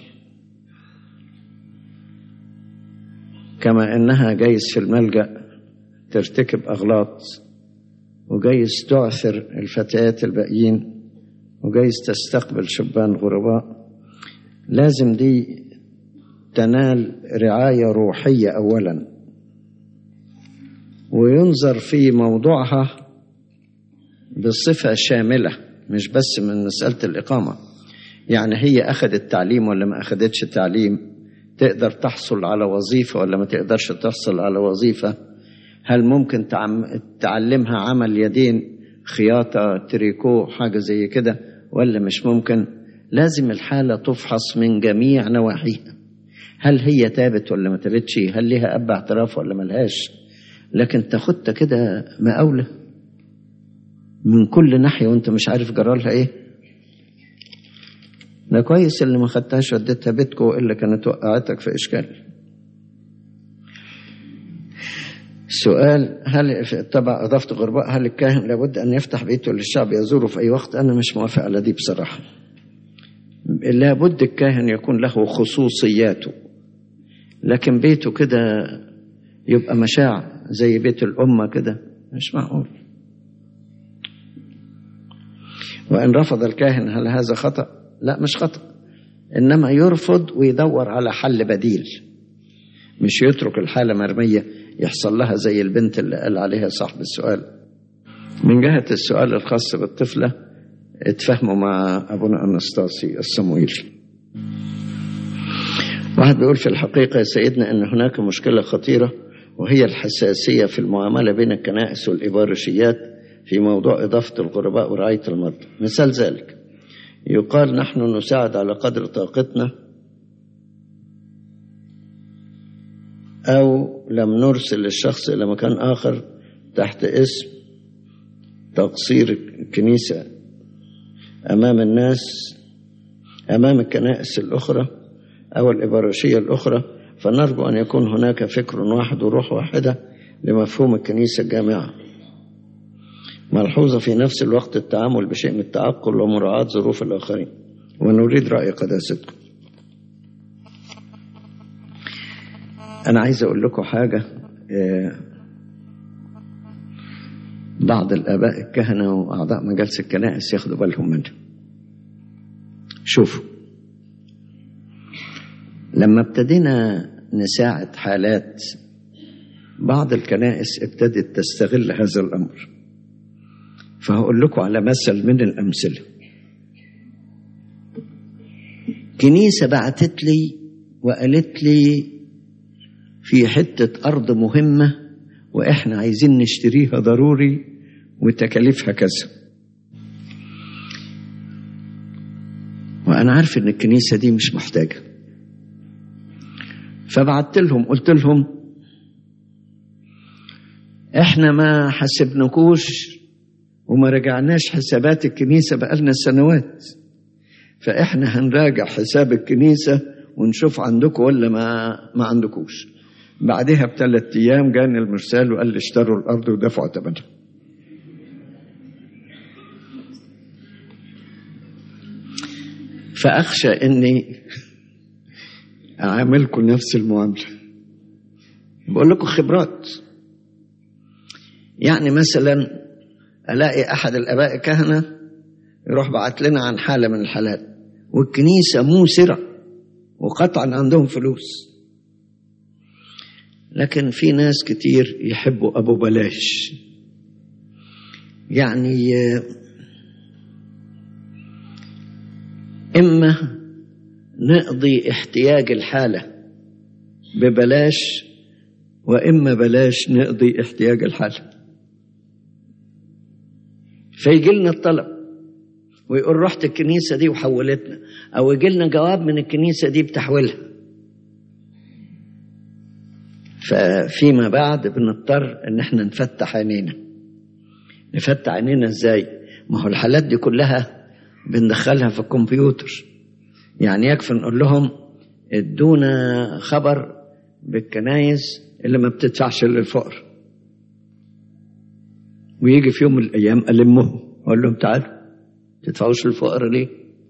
كما أنها جايز في الملجأ ترتكب أغلاط، وجايز تعثر الفتيات الباقيين، وجايز تستقبل شبان غرباء. لازم دي تنال رعاية روحية أولا، وينظر في موضوعها بصفة شاملة، مش بس من مسألة الإقامة. يعني هي أخذت تعليم ولا ما أخذتش تعليم، تقدر تحصل على وظيفة ولا ما تقدرش تحصل على وظيفة، هل ممكن تعلمها عمل يدين، خياطة، تريكو، حاجة زي كده، ولا مش ممكن. لازم الحالة تفحص من جميع نواحيها، هل هي تابت ولا ما تابتش، هل لها أب اعتراف ولا ملهاش. لكن تاخدها كده مقاولة من كل ناحية وانت مش عارف جرالها ايه. ده كويس اللي ما خدتهاش وديتها بيتكو، إلا كانت وقعتك في إشكال. السؤال: هل طبعا أضفت غرباء، هل الكاهن لابد أن يفتح بيته للشعب يزوره في أي وقت؟ أنا مش موافق على دي بصراحة. لابد الكاهن يكون له خصوصياته، لكن بيته كده يبقى مشاع زي بيت الأمة كده، مش معقول. وإن رفض الكاهن هل هذا خطأ؟ لا، مش خطأ، إنما يرفض ويدور على حل بديل، مش يترك الحالة مرمية يحصل لها زي البنت اللي قال عليها صاحب السؤال. من جهة السؤال الخاص بالطفلة، اتفهموا مع أبونا أنستاسي الصمويل. واحد بيقول: في الحقيقة يا سيدنا أن هناك مشكلة خطيرة، وهي الحساسية في المعاملة بين الكنائس والإبارشيات في موضوع إضافة الغرباء ورعاية المرضى. مثال ذلك: يقال نحن نساعد على قدر طاقتنا، أو لم نرسل الشخص إلى مكان آخر تحت اسم تقصير الكنيسة أمام الناس، أمام الكنائس الأخرى أو الإبارشية الأخرى، فنرجو أن يكون هناك فكر واحد وروح واحدة لمفهوم الكنيسة الجامعة، ملحوظة في نفس الوقت التعامل بشيء من التعقل ومراعاة ظروف الآخرين، ونريد رأي قداستكم. أنا عايز أقول لكم حاجة، بعض الآباء الكهنة وأعضاء مجالس الكنائس ياخدوا بالهم منها. شوفوا، لما ابتدينا نساعد حالات، بعض الكنائس ابتدت تستغل هذا الأمر. فهقول لكم على مثل من الأمثلة. كنيسة بعتت لي وقالت لي في حتة أرض مهمة وإحنا عايزين نشتريها ضروري وتكاليفها كذا، وأنا عارف إن الكنيسة دي مش محتاجة. فبعت لهم قلت لهم: إحنا ما حسبناكوش وما رجعناش حسابات الكنيسة بقالنا سنوات، فإحنا هنراجع حساب الكنيسة ونشوف عندكم ولا ما عندكوش. بعدها ب3 أيام جاني المرسال وقال لي اشتروا الأرض ودفعوا ثمنها. فأخشى إني أعاملكم نفس المعاملة. بقول لكم خبرات. يعني مثلا ألاقي أحد الآباء الكهنة يروح بعت لنا عن حالة من الحالات، والكنيسة موسرة وقطعا عندهم فلوس، لكن في ناس كتير يحبوا أبو بلاش. يعني إما نقضي احتياج الحالة ببلاش، وإما بلاش نقضي احتياج الحالة. فيجي لنا الطلب ويقول رحت الكنيسة دي وحولتنا، أو يجي لنا جواب من الكنيسة دي بتحويلها. ففيما بعد بنضطر ان احنا نفتح عينينا. نفتح عينينا ازاي؟ ما هو الحالات دي كلها بندخلها في الكمبيوتر. يعني يكفي نقول لهم ادونا خبر بالكنايس اللي ما بتدفعش للفقر، ويجي في يوم من الايام المهم اقول لهم تعالوا تدفعوش للفقر ليه؟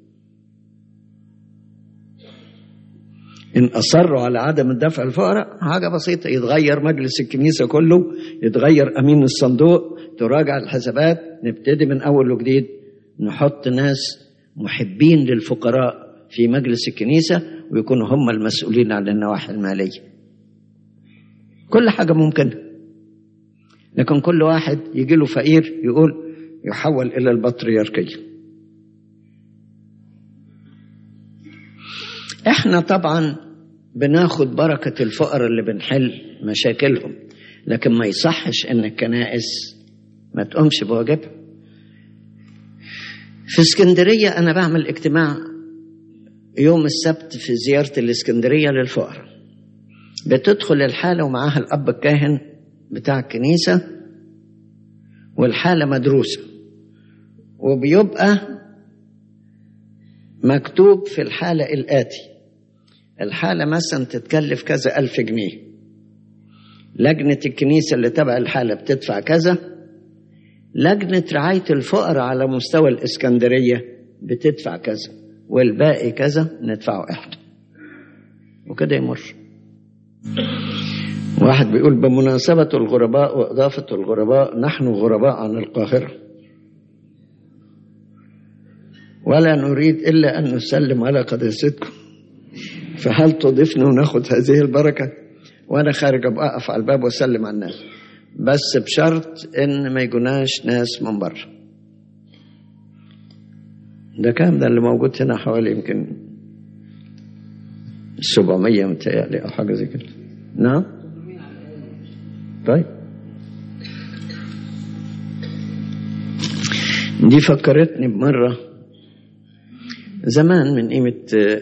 إن أصروا على عدم الدفع الفقراء حاجة بسيطة، يتغير مجلس الكنيسة كله، يتغير أمين الصندوق، تراجع الحسابات، نبتدي من أول وجديد، نحط ناس محبين للفقراء في مجلس الكنيسة ويكونوا هم المسؤولين عن النواحي المالية. كل حاجة ممكنة. لكن كل واحد يجي له فقير يقول يحول إلى البطريركية. احنا طبعا بناخد بركة الفقراء اللي بنحل مشاكلهم، لكن ما يصحش ان الكنائس ما تقومش بواجبها. في اسكندرية انا بعمل اجتماع يوم السبت في زيارة الاسكندرية للفقراء. بتدخل الحالة ومعاها الأب الكاهن بتاع الكنيسة، والحالة مدروسة، وبيبقى مكتوب في الحالة الآتي: الحالة مثلا تتكلف كذا 1000 جنيه، لجنة الكنيسة اللي تبع الحالة بتدفع كذا، لجنة رعاية الفقراء على مستوى الإسكندرية بتدفع كذا، والباقي كذا ندفعه احنا، وكده يمر. واحد بيقول: بمناسبة الغرباء وإضافة الغرباء، نحن غرباء عن القاهرة ولا نريد إلا أن نسلم على قداستكم، فهل تضيفنا وناخد هذه البركة؟ وأنا خارج أبقى أقف على الباب وأسلم على الناس، بس بشرط إن ما يجوناش ناس من بره. ده كام ده اللي موجود هنا؟ حوالي يمكن 700 متهيألي أو حاجة زي كده. نعم. طيب، دي فكرتني بمرة زمان من قيمة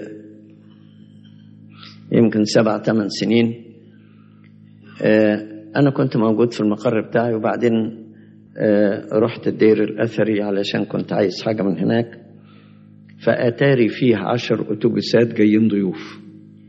يمكن 7-8 سنين. أنا كنت موجود في المقر بتاعي، وبعدين رحت الدير الأثري علشان كنت عايز حاجة من هناك، فأتاري فيه 10 أتوبيسات جايين ضيوف،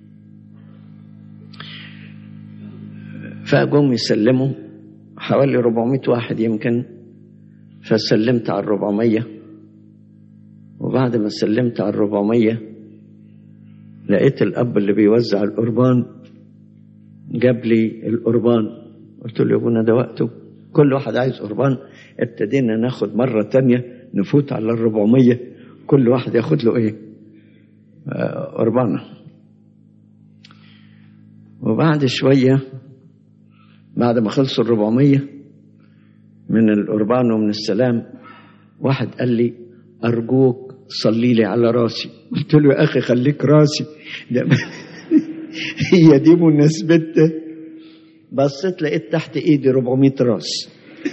فقوم يسلموا حوالي 400 واحد يمكن، فسلمت على 400. وبعد ما سلمت على 400 لقيت الأب اللي بيوزع القربان جاب لي القربان. قلت له: يا ابونا ده وقته، كل واحد عايز قربان. ابتدينا ناخد مرة تانية نفوت على 400، كل واحد ياخد له ايه؟ قربانة. وبعد شوية، بعد ما خلصوا 400 من القربان ومن السلام، واحد قال لي: أرجوك صلي لي على راسي. قلت له: يا أخي خليك راسي، هي دي مناسبتها. بصيت لقيت تحت إيدي 400 راس.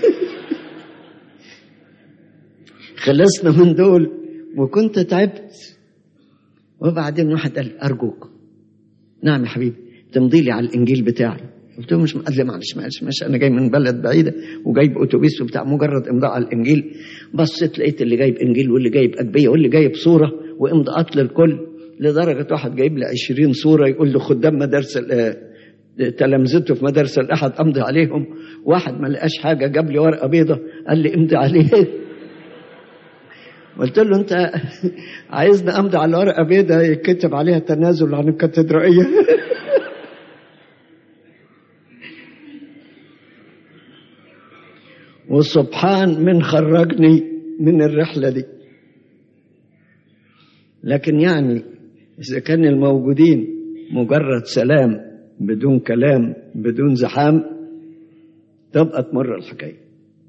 خلصنا من دول وكنت تعبت. وبعدين واحد قال: أرجوك. نعم يا حبيبي، تمضي لي على الإنجيل بتاعي. قلت له: مش قال لي معلش انا جاي من بلد بعيده وجايب اتوبيس وبتاع، مجرد امضاء على الانجيل. بصيت لقيت اللي جايب انجيل واللي جايب اجبيه واللي جايب صوره وامضاءات للكل، لدرجه واحد جايب لي 20 صوره يقول له خدام مدارس تلامذته في مدارس الاحد امضي عليهم. واحد ما لقاش حاجه جاب لي ورقه بيضه قال لي امضي عليه. قلت له: انت عايزني امضي على ورقه بيضه يكتب عليها تنازل عن الكاتدرائيه؟ وسبحان من خرجني من الرحلة دي. لكن يعني إذا كان الموجودين مجرد سلام بدون كلام بدون زحام، تبقى تمر الحكاية.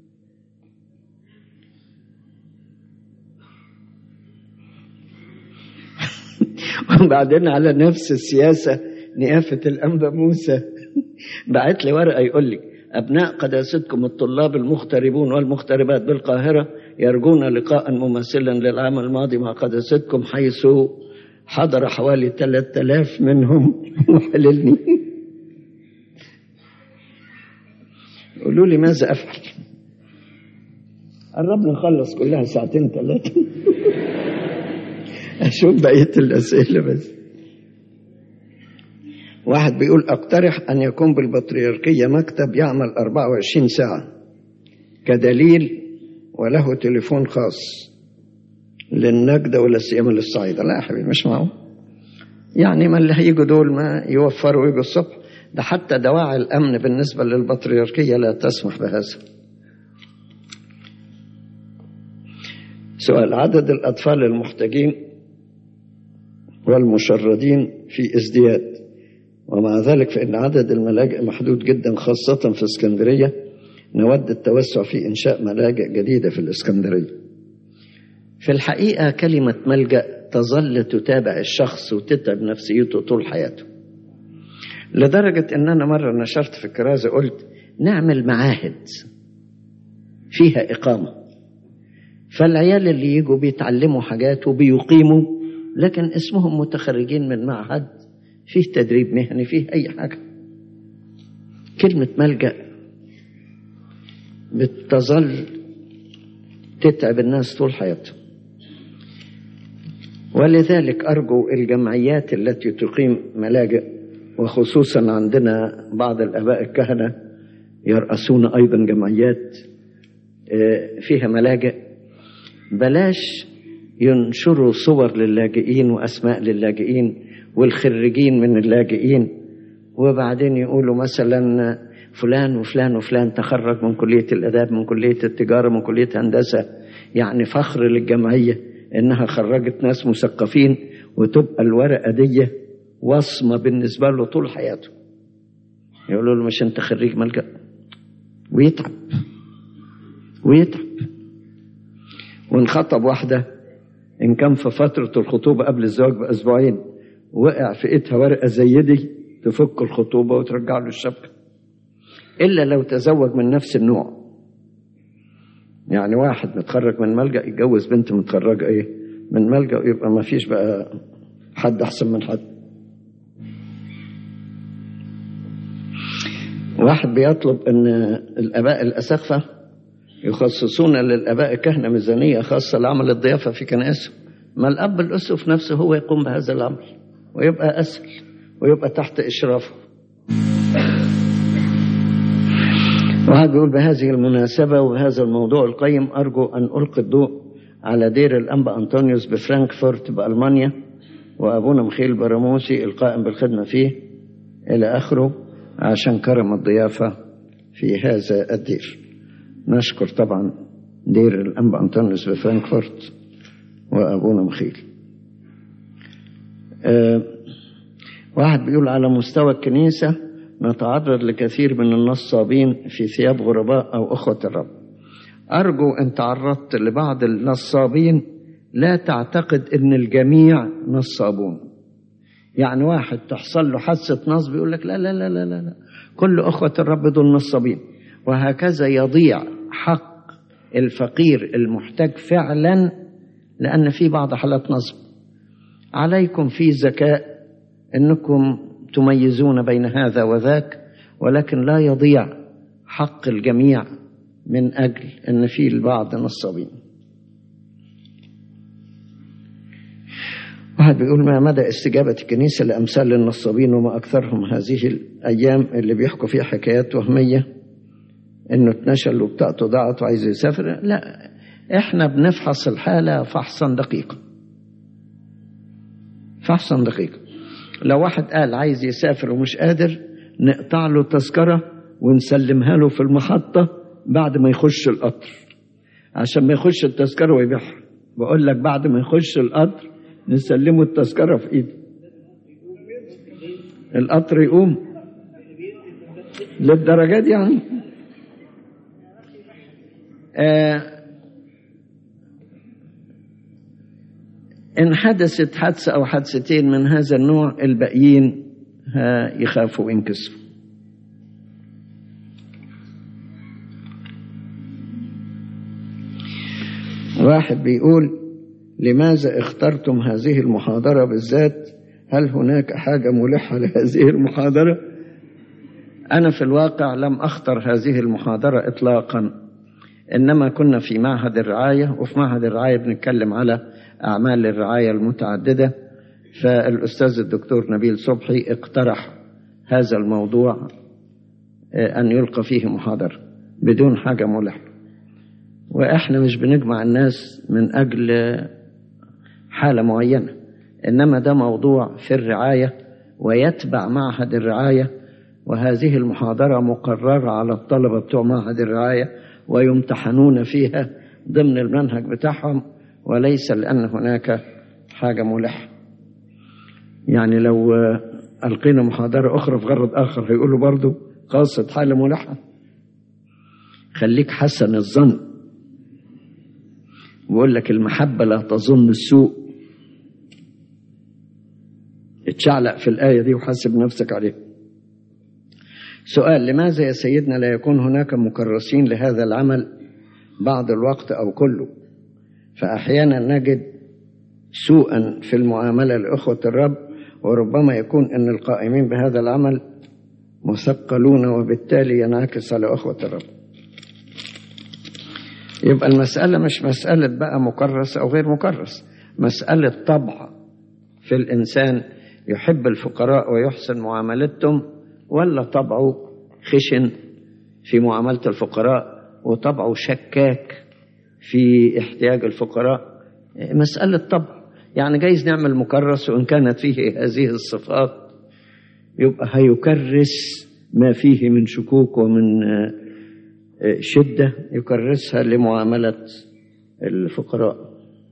وبعدين على نفس السياسة نيافة الأنبا موسى بعت لي ورقة يقول لي: أبناء قداستكم الطلاب المغتربون والمغتربات بالقاهرة يرجون لقاء مماثلا للعام الماضي مع قداستكم، حيث حضر حوالي 3000 منهم. وحللني. قولوا لي ماذا أفعل؟ قربنا نخلص كلها 2-3 أشوف بقية الأسئلة بس. واحد بيقول: أقترح أن يكون بالبطريركية مكتب يعمل 24 ساعة كدليل، وله تليفون خاص للنجدة ولا سيما للصعيدة. لا يا حبيبي، مش معه. يعني ما اللي هيجوا دول ما يوفروا ويجوا الصبح؟ ده حتى دواعي الأمن بالنسبة للبطريركية لا تسمح بهذا. سؤال: عدد الأطفال المحتاجين والمشردين في ازدياد، ومع ذلك فإن عدد الملاجئ محدود جدا خاصة في اسكندرية، نود التوسع في إنشاء ملاجئ جديدة في الإسكندرية. في الحقيقة كلمة ملجأ تظل تتابع الشخص وتتعب نفسيته طول حياته، لدرجة أن أنا مرة نشرت في الكرازة قلت نعمل معاهد فيها إقامة، فالعيال اللي يجوا بيتعلموا حاجات وبيقيموا، لكن اسمهم متخرجين من معهد فيه تدريب مهني فيه أي حاجة. كلمة ملجأ بتظل تتعب الناس طول حياتهم. ولذلك أرجو الجمعيات التي تقيم ملاجئ، وخصوصا عندنا بعض الآباء الكهنة يرأسون أيضا جمعيات فيها ملاجئ، بلاش ينشروا صور للاجئين وأسماء للاجئين والخريجين من اللاجئين، وبعدين يقولوا مثلا فلان وفلان وفلان تخرج من كلية الآداب، من كلية التجارة، من كلية هندسة، يعني فخر للجمعية إنها خرجت ناس مثقفين، وتبقى الورقة دي وصمة بالنسبة له طول حياته. يقولوا له مش أنت خريج ملجأ، ويتعب. ونخطب واحدة إن كان في فترة الخطوبة قبل الزواج بأسبوعين وقع في إيدها ورقة زي دي تفك الخطوبة وترجع له الشبكة، إلا لو تزوج من نفس النوع. يعني واحد متخرج من ملجأ يتجوز بنت متخرجة من ملجأ، يبقى ما فيش بقى حد أحسن من حد. واحد بيطلب أن الآباء الأسقفة يخصصون للآباء الكهنة ميزانية خاصة لعمل الضيافة في كنائسهم. ما الأب الأسقف نفسه هو يقوم بهذا العمل، ويبقى أسهل ويبقى تحت إشرافه. واحد بيقول بهذه المناسبة وهذا الموضوع القيم أرجو أن ألقي الضوء على دير الأنبا أنطونيوس بفرانكفورت بألمانيا، وأبونا مخيل براموسي القائم بالخدمة فيه إلى آخره، عشان كرم الضيافة في هذا الدير. نشكر طبعا دير الأنبا أنطونيوس بفرانكفورت وأبونا مخيل. واحد بيقول على مستوى الكنيسة نتعرض لكثير من النصابين في ثياب غرباء أو أخوة الرب. أرجو أن تعرضت لبعض النصابين لا تعتقد أن الجميع نصابون. يعني واحد تحصل له حادثة نصب يقول لك لا لا لا لا لا كل أخوة الرب دول نصابين، وهكذا يضيع حق الفقير المحتاج فعلا، لأن في بعض حالات نصب. عليكم في ذكاء أنكم تميزون بين هذا وذاك، ولكن لا يضيع حق الجميع من أجل أن في البعض نصابين. واحد بيقول ما مدى استجابة الكنيسة لأمثال النصابين وما أكثرهم هذه الأيام اللي بيحكوا فيها حكايات وهمية إنه اتنشل وبتاعته ضاعت وعايز يسافر؟ لا، إحنا بنفحص الحالة فحصا دقيقا. لو واحد قال عايز يسافر ومش قادر نقطع له تذكرة ونسلمها له في المحطة بعد ما يخش القطر، عشان ما يخش التذكرة ويبيعها. بقول لك بعد ما يخش القطر نسلمه التذكرة في ايده، القطر يقوم للدرجات يعني. إن حدثت حادثة أو حادثتين من هذا النوع الباقيين يخافوا وينكسفوا. واحد بيقول لماذا اخترتم هذه المحاضرة بالذات؟ هل هناك حاجة ملحة لهذه المحاضرة؟ أنا في الواقع لم أختر هذه المحاضرة إطلاقا، إنما كنا في معهد الرعاية، وفي معهد الرعاية بنتكلم على أعمال الرعاية المتعددة، فالأستاذ الدكتور نبيل صبحي اقترح هذا الموضوع أن يلقى فيه محاضرة بدون حاجة ملحة. وإحنا مش بنجمع الناس من أجل حالة معينة، إنما ده موضوع في الرعاية ويتبع معهد الرعاية، وهذه المحاضرة مقررة على الطلبة بتوع معهد الرعاية ويمتحنون فيها ضمن المنهج بتاعهم، وليس لأن هناك حاجة ملحة. يعني لو ألقينا محاضرة أخرى في غرض آخر هيقولوا برضو خاصة حالة ملحة. خليك حسن الظن. بقول لك المحبة لا تظن السوء. اتشعلق في الآية دي وحاسب نفسك عليها. سؤال: لماذا يا سيدنا لا يكون هناك مكرسين لهذا العمل بعض الوقت أو كله؟ فأحيانا نجد سوءا في المعاملة لأخوة الرب، وربما يكون أن القائمين بهذا العمل مثقلون، وبالتالي ينعكس على أخوة الرب. يبقى المسألة مش مسألة بقى مكرس أو غير مكرس، مسألة طبع في الإنسان يحب الفقراء ويحسن معاملتهم، ولا طبعه خشن في معاملة الفقراء وطبعه شكاك في احتياج الفقراء. مسألة طبع. يعني جايز نعمل مكرس وإن كانت فيه هذه الصفات يبقى هيكرس ما فيه من شكوك ومن شدة، يكرسها لمعاملة الفقراء.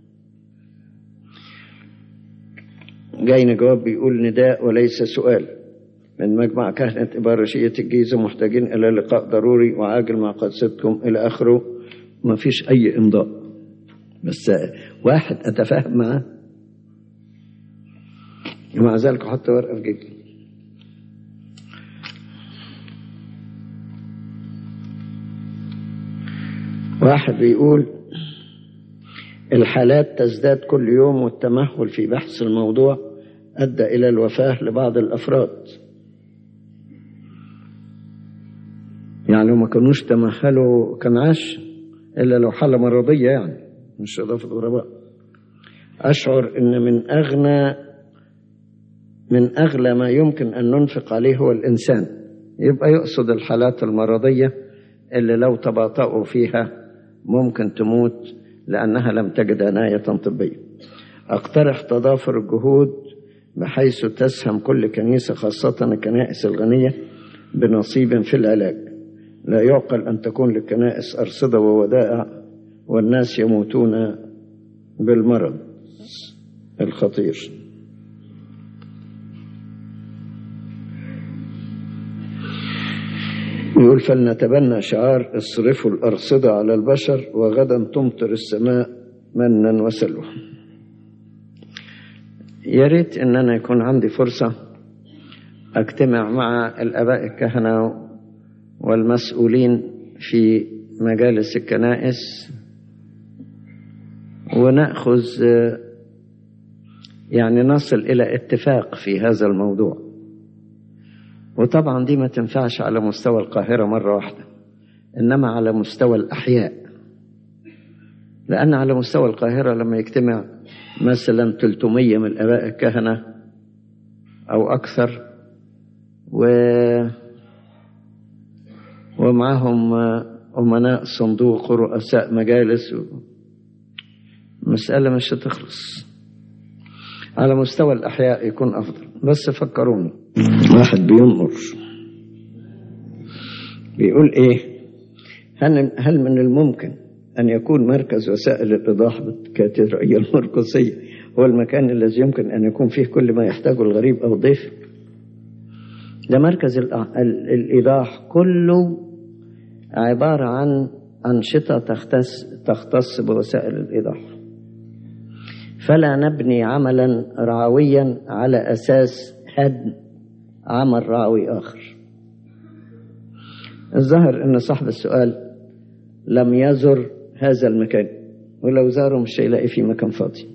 جاينا جواب بيقول: نداء وليس سؤال من مجمع كهنة إبارشية الجيزة، محتاجين إلى لقاء ضروري وعاجل مع قدستكم إلى آخره. ما فيش أي إمضاء، بس واحد أتفاهم معاه، ومع ذلك حط ورقة في جيبي. واحد بيقول: الحالات تزداد كل يوم، والتمهل في بحث الموضوع أدى إلى الوفاة لبعض الأفراد. يعني لو ما كانوش تمهلوا كان عاش، إلا لو حالة مرضية، يعني مش إضافة غرباء. أشعر إن من أغلى ما يمكن أن ننفق عليه هو الإنسان. يبقى يقصد الحالات المرضية اللي لو تباطؤوا فيها ممكن تموت لأنها لم تجد عناية طبية. أقترح تضافر الجهود بحيث تسهم كل كنيسة، خاصة الكنائس الغنية، بنصيب في العلاج. لا يعقل أن تكون للكنائس أرصدة وودائع والناس يموتون بالمرض الخطير. يقول: فلنتبنى شعار اصرفوا الأرصدة على البشر وغدا تمطر السماء منا وسلوى. يا ريت ان انا يكون عندي فرصة اجتمع مع الآباء الكهنة والمسؤولين في مجالس الكنائس ونأخذ يعني نصل إلى اتفاق في هذا الموضوع. وطبعا دي ما تنفعش على مستوى القاهرة مرة واحدة، إنما على مستوى الأحياء. لأن على مستوى القاهرة لما يجتمع مثلا 300 من الآباء الكهنة أو أكثر ومعهم أمناء صندوق ورؤساء مجالس، مسألة مش هتخلص. على مستوى الأحياء يكون أفضل. بس فكروني، واحد بينظر بيقول إيه: هل من الممكن أن يكون مركز وسائل الإيضاح بالكاتدرائية المرقسية هو المكان الذي يمكن أن يكون فيه كل ما يحتاجه الغريب أو الضيف؟ ده مركز الإيضاح كله عبارة عن أنشطة تختص بوسائل الإيضاح، فلا نبني عملا رعويا على أساس هدم عمل رعوي آخر. الظاهر أن صاحب السؤال لم يزر هذا المكان، ولو زاره مش هيلاقي فيه مكان فاضي.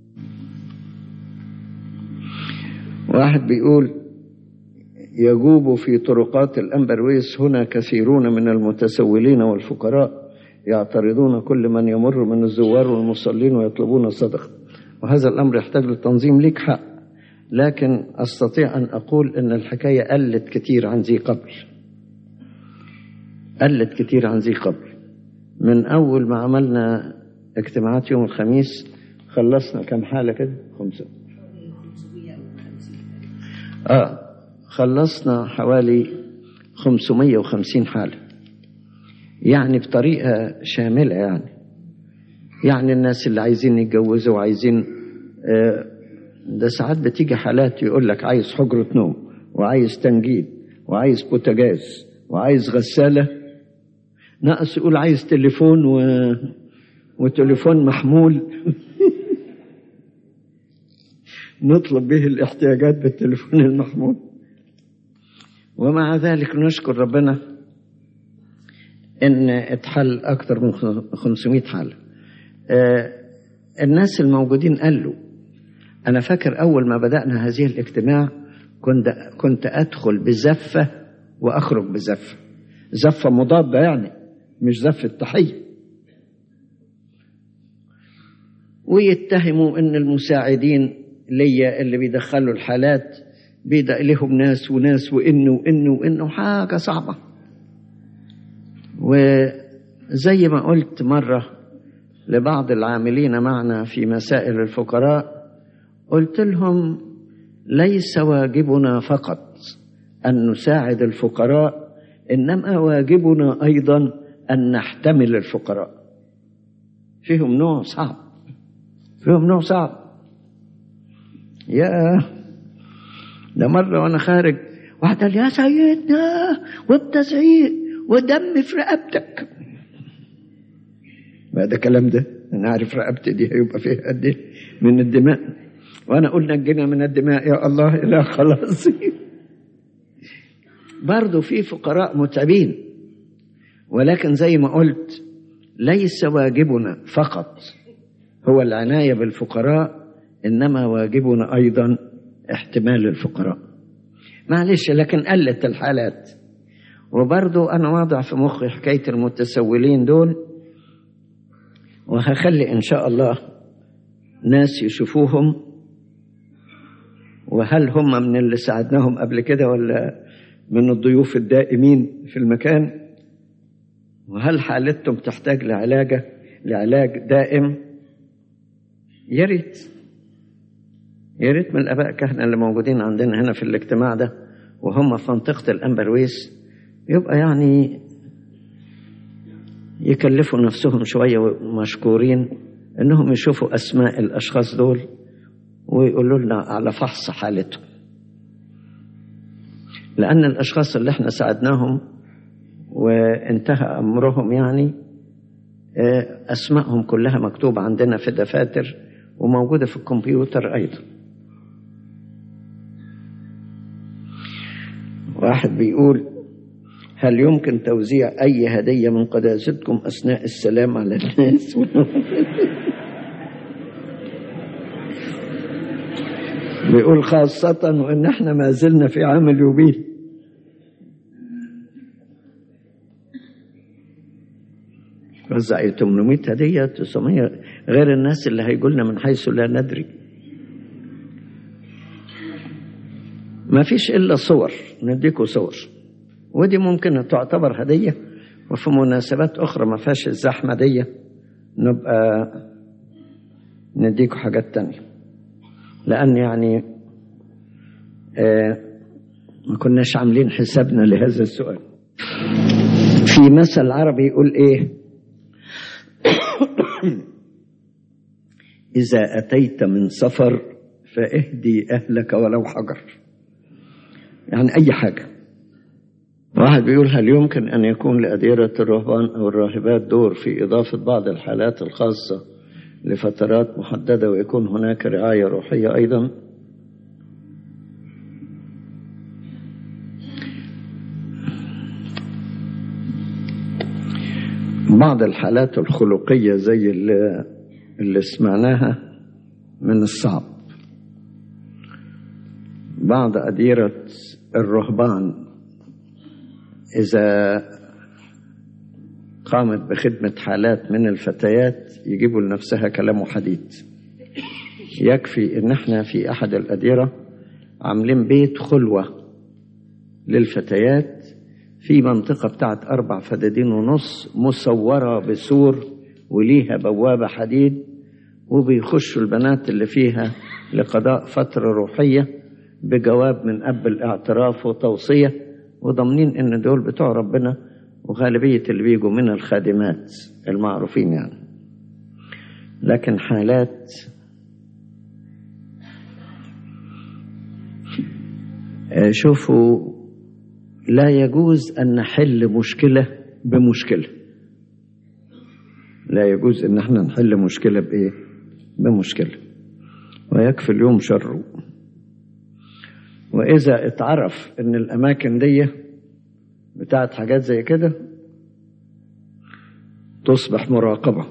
واحد بيقول: يجوب في طرقات الأنبرويس هنا كثيرون من المتسولين والفقراء يعترضون كل من يمر من الزوار والمصلين ويطلبون صدقة، وهذا الأمر يحتاج للتنظيم. ليك حق، لكن أستطيع أن أقول أن الحكاية قلت كتير عن ذي قبل، قلت كتير عن ذي قبل. من أول ما عملنا اجتماعات يوم الخميس خلصنا كم حالة كده؟ 500. خلصنا حوالي 550 حالة، يعني بطريقة شاملة. يعني الناس اللي عايزين يتجوزوا وعايزين ده ساعات بتيجي حالات يقول لك عايز حجرة نوم وعايز تنجيد وعايز بوتاجاز وعايز غسالة. ناقص يقول عايز تليفون وتليفون محمول نطلب به الاحتياجات بالتليفون المحمول. ومع ذلك نشكر ربنا ان اتحل اكتر من 500 حالة. الناس الموجودين قالوا، انا فاكر اول ما بدأنا هذه الاجتماع كنت ادخل بزفة واخرج بزفة، زفة مضادة يعني مش زفة تحية، ويتهموا ان المساعدين ليا اللي بيدخلوا الحالات بيدق لهم ناس وناس وإنه حاجة صعبة. وزي ما قلت مرة لبعض العاملين معنا في مسائل الفقراء، قلت لهم ليس واجبنا فقط أن نساعد الفقراء، إنما واجبنا أيضا أن نحتمل الفقراء. فيهم نوع صعب. ده مرة وأنا خارج واحد قال يا سيدنا وبتزعيق ودم في رقبتك. ما ده كلام ده، أنا عارف رقبتي دي هيبقى فيها قد إيه من الدماء، وأنا أقول نجينا من الدماء يا الله. لا خلاص. برضو في فقراء متعبين، ولكن زي ما قلت ليس واجبنا فقط هو العناية بالفقراء، إنما واجبنا أيضا احتمال الفقراء. معلش، لكن قلت الحالات. وبرضو أنا واضع في مخي حكاية المتسولين دول، وهخلي إن شاء الله ناس يشوفوهم، وهل هم من اللي ساعدناهم قبل كده ولا من الضيوف الدائمين في المكان، وهل حالتهم تحتاج لعلاج دائم. يا ريت من الآباء كهنة اللي موجودين عندنا هنا في الاجتماع ده وهم في منطقة الأنبرويس يبقى يعني يكلفوا نفسهم شوية ومشكورين إنهم يشوفوا أسماء الأشخاص دول ويقولوا لنا على فحص حالتهم، لأن الأشخاص اللي احنا ساعدناهم وانتهى أمرهم يعني أسمائهم كلها مكتوبة عندنا في دفاتر وموجودة في الكمبيوتر أيضا. واحد بيقول هل يمكن توزيع أي هدية من قداستكم أثناء السلام على الناس؟ بيقول خاصة وإن احنا ما زلنا في عام اليوبيل. وزع 800 هدية 900 غير الناس اللي هيقولنا من حيث لا ندري. ما فيش إلا صور، نديكوا صور ودي ممكن تعتبر هدية، وفي مناسبات أخرى ما فيهاش الزحمة دي نبقى نديكوا حاجات تانية، لأن يعني ما كناش عاملين حسابنا لهذا السؤال. في مثل عربي يقول إيه؟ إذا أتيت من سفر فاهدي أهلك ولو حجر، يعني أي حاجة. واحد بيقول هل يمكن أن يكون لأديرة الرهبان أو الراهبات دور في إضافة بعض الحالات الخاصة لفترات محددة ويكون هناك رعاية روحية أيضا؟ بعض الحالات الخلقية زي اللي سمعناها من الصعب. بعض أديرة الرهبان إذا قامت بخدمة حالات من الفتيات يجيبوا لنفسها كلام وحديد. يكفي إن احنا في أحد الأديرة عاملين بيت خلوة للفتيات في منطقة بتاعت 4 فدادين ونص مصورة بسور وليها بوابة حديد، وبيخشوا البنات اللي فيها لقضاء فترة روحية بجواب من أب الاعتراف وتوصية، وضمنين إن دول بتوع ربنا، وغالبية اللي بيجوا من الخادمات المعروفين يعني. لكن حالات شوفوا لا يجوز أن نحل مشكلة بمشكلة. لا يجوز ان احنا نحل مشكلة بايه؟ بمشكلة، ويكفي اليوم شره. واذا اتعرف ان الاماكن دي بتاعت حاجات زي كده تصبح مراقبة.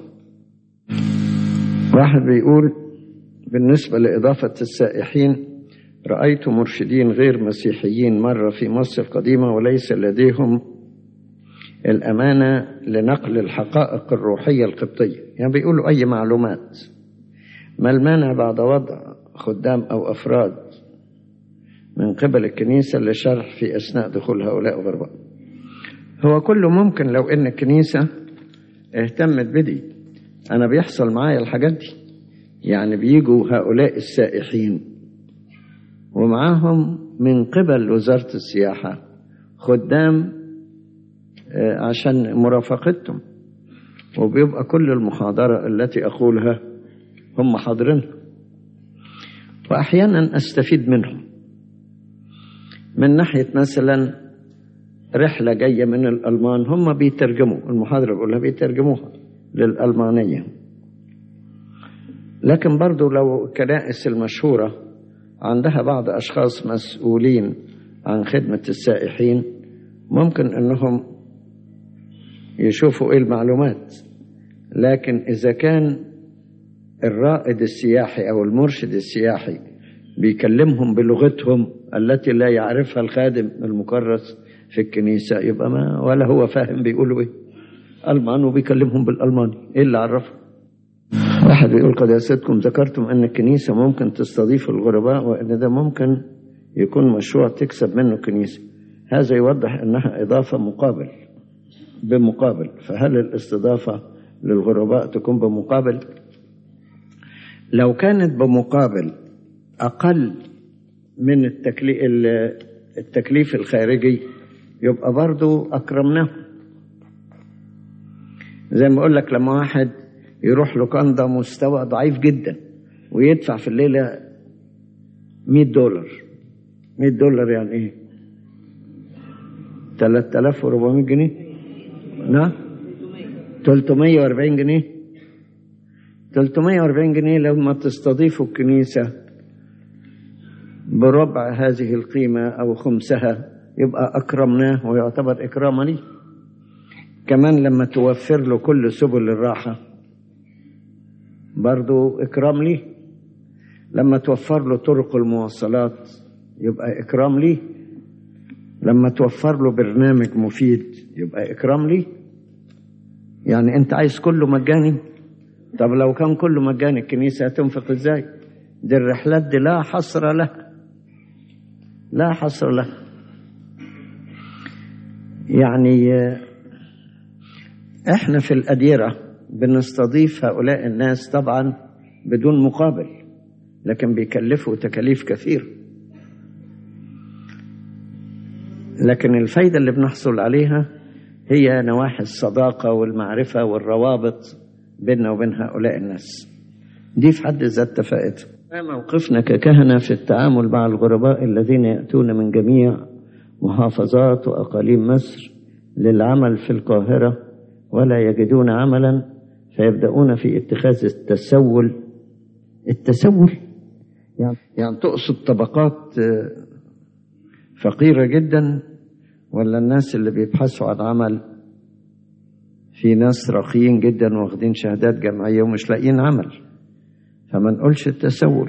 واحد بيقول بالنسبة لإضافة السائحين، رأيت مرشدين غير مسيحيين مرة في مصر القديمة وليس لديهم الأمانة لنقل الحقائق الروحية القبطية، يعني بيقولوا أي معلومات. ما المانع بعد وضع خدام أو أفراد من قبل الكنيسة لشرح في أثناء دخول هؤلاء الغرباء؟ هو كله ممكن لو إن الكنيسة اهتمت بدي. أنا بيحصل معايا الحاجات دي، يعني بيجوا هؤلاء السائحين ومعاهم من قبل وزارة السياحة خدام عشان مرافقتهم، وبيبقى كل المحاضرة التي أقولها هم حاضرينها، وأحيانا أستفيد منهم من ناحية مثلا رحلة جاية من الألمان، هم بيترجموا المحاضرة بقولها بيترجموها للألمانية. لكن برضو لو الكنائس المشهورة عندها بعض أشخاص مسؤولين عن خدمة السائحين، ممكن أنهم يشوفوا إيه المعلومات. لكن إذا كان الرائد السياحي أو المرشد السياحي بيكلمهم بلغتهم التي لا يعرفها الخادم المكرس في الكنيسة، يبقى ما ولا هو فاهم بيقولوا إيه ألمان وبيكلمهم بالألماني، إيه اللي عرفه؟ واحد بيقول قداستكم ذكرتم أن الكنيسة ممكن تستضيف الغرباء وأن ده ممكن يكون مشروع تكسب منه الكنيسة، هذا يوضح أنها إضافة بمقابل، فهل الاستضافة للغرباء تكون بمقابل؟ لو كانت بمقابل أقل من التكليف الخارجي يبقى برضو أكرمناه. زي ما أقول لك، لما واحد يروح لوكاندا مستوى ضعيف جدا ويدفع في الليلة $100، $100 يعني ايه؟ 3400 جنيه؟ نعم 340 جنيه. 340 جنيه لما تستضيفوا الكنيسة بربع هذه القيمة أو خمسها يبقى أكرمناه ويعتبر إكراما لي. كمان لما توفر له كل سبل الراحة برضو إكرام لي. لما توفر له طرق المواصلات يبقى إكرام لي. لما توفر له برنامج مفيد يبقى إكرام لي. يعني أنت عايز كله مجاني؟ طب لو كان كله مجاني الكنيسة هتنفق إزاي؟ دي الرحلات دي لا حصر لها، لا حصر لها. يعني احنا في الأديرة بنستضيف هؤلاء الناس طبعا بدون مقابل، لكن بيكلفوا تكاليف كثير. لكن الفايدة اللي بنحصل عليها هي نواحي الصداقة والمعرفة والروابط بيننا وبين هؤلاء الناس، دي في حد ذاتها فائدة. ما موقفنا ككهنة في التعامل مع الغرباء الذين يأتون من جميع محافظات وأقاليم مصر للعمل في القاهرة ولا يجدون عملا فيبدأون في اتخاذ التسول يعني تقصد طبقات فقيرة جدا، ولا الناس اللي بيبحثوا عن عمل؟ في ناس راقيين جدا واخدين شهادات جامعية ومش لاقيين عمل، فما نقولش التسول.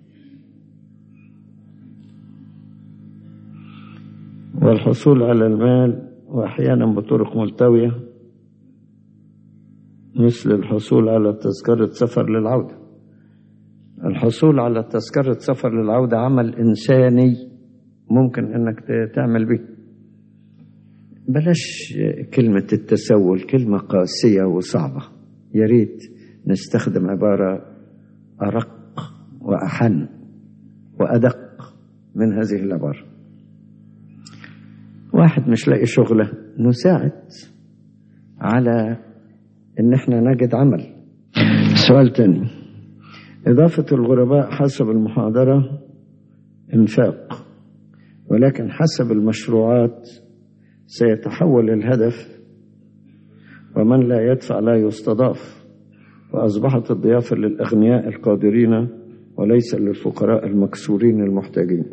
والحصول على المال وأحيانا بطرق ملتوية مثل الحصول على تذكرة سفر للعودة. الحصول على تذكرة سفر للعودة عمل إنساني ممكن أنك تعمل به. بلاش كلمة التسول، كلمة قاسية وصعبة. يا ريت نستخدم عبارة أرق وأحن وأدق من هذه العبارة. واحد مش لاقي شغله نساعد على ان احنا نجد عمل. سؤال تاني، إضافة الغرباء حسب المحاضرة انفاق، ولكن حسب المشروعات سيتحول الهدف، ومن لا يدفع لا يستضاف. فأصبحت الضيافة للأغنياء القادرين وليس للفقراء المكسورين المحتاجين.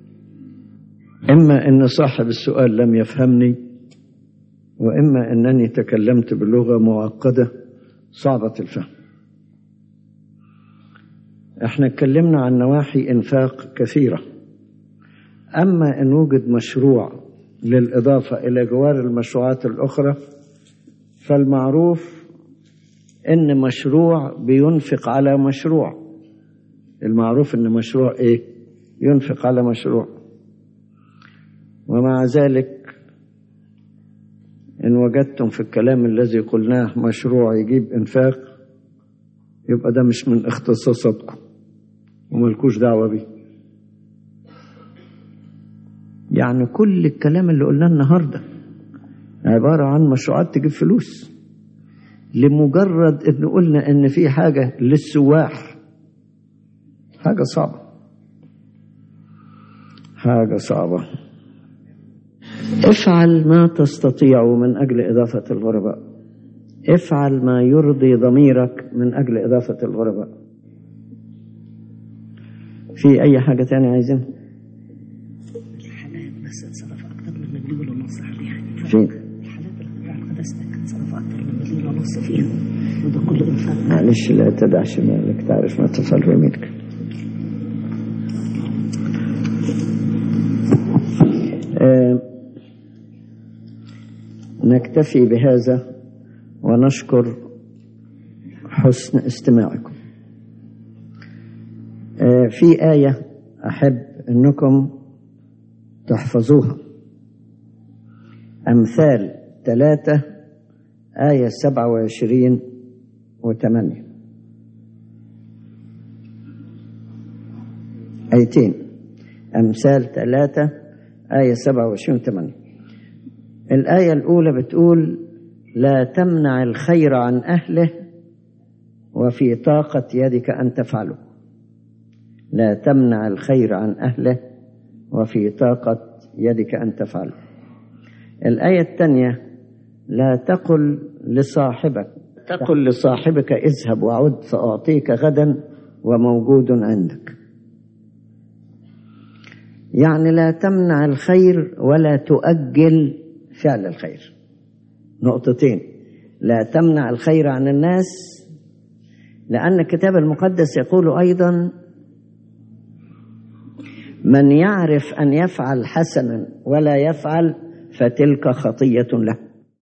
إما أن صاحب السؤال لم يفهمني، وإما أنني تكلمت بلغة معقدة صعبة الفهم. احنا اتكلمنا عن نواحي إنفاق كثيرة، أما أن وجد مشروع للإضافة إلى جوار المشروعات الأخرى فالمعروف أن مشروع بينفق على مشروع. المعروف أن مشروع إيه؟ ينفق على مشروع. ومع ذلك إن وجدتم في الكلام الذي قلناه مشروع يجيب إنفاق، يبقى ده مش من اختصاصاتكم وملكوش دعوة بيه. يعني كل الكلام اللي قلناه النهاردة عبارة عن مشروعات تجيب فلوس، لمجرد إن قلنا إن في حاجة للسواح. حاجة صعبة، حاجة صعبة. افعل ما تستطيع من أجل إضافة الغرباء، افعل ما يرضي ضميرك من أجل إضافة الغرباء. في أي حاجة تانية عايزين؟ الحالات بس صرف أكتر من $1.5 مليون عليها. فين؟ الحالات اللي بتاع قداستك صرف أكتر من $1.5 مليون فيها، وده كله إنفاق. معلش لا تدع شمالك تعرف ما تفعل بيمينك. نكتفي بهذا ونشكر حسن استماعكم. في آية أحب أنكم تحفظوها، أمثال 3 آية 27 و8. آيتين، أمثال 3 آية 27 و8. الآية الأولى بتقول: لا تمنع الخير عن أهله وفي طاقة يدك أن تفعله. لا تمنع الخير عن أهله وفي طاقة يدك أن تفعله. الآية الثانية: لا تقل لصاحبك اذهب وعد فأعطيك غدا وموجود عندك. يعني لا تمنع الخير ولا تؤجل فعل الخير. نقطتين: لا تمنع الخير عن الناس، لأن الكتاب المقدس يقول أيضا: من يعرف أن يفعل حسنا ولا يفعل فتلك خطية له.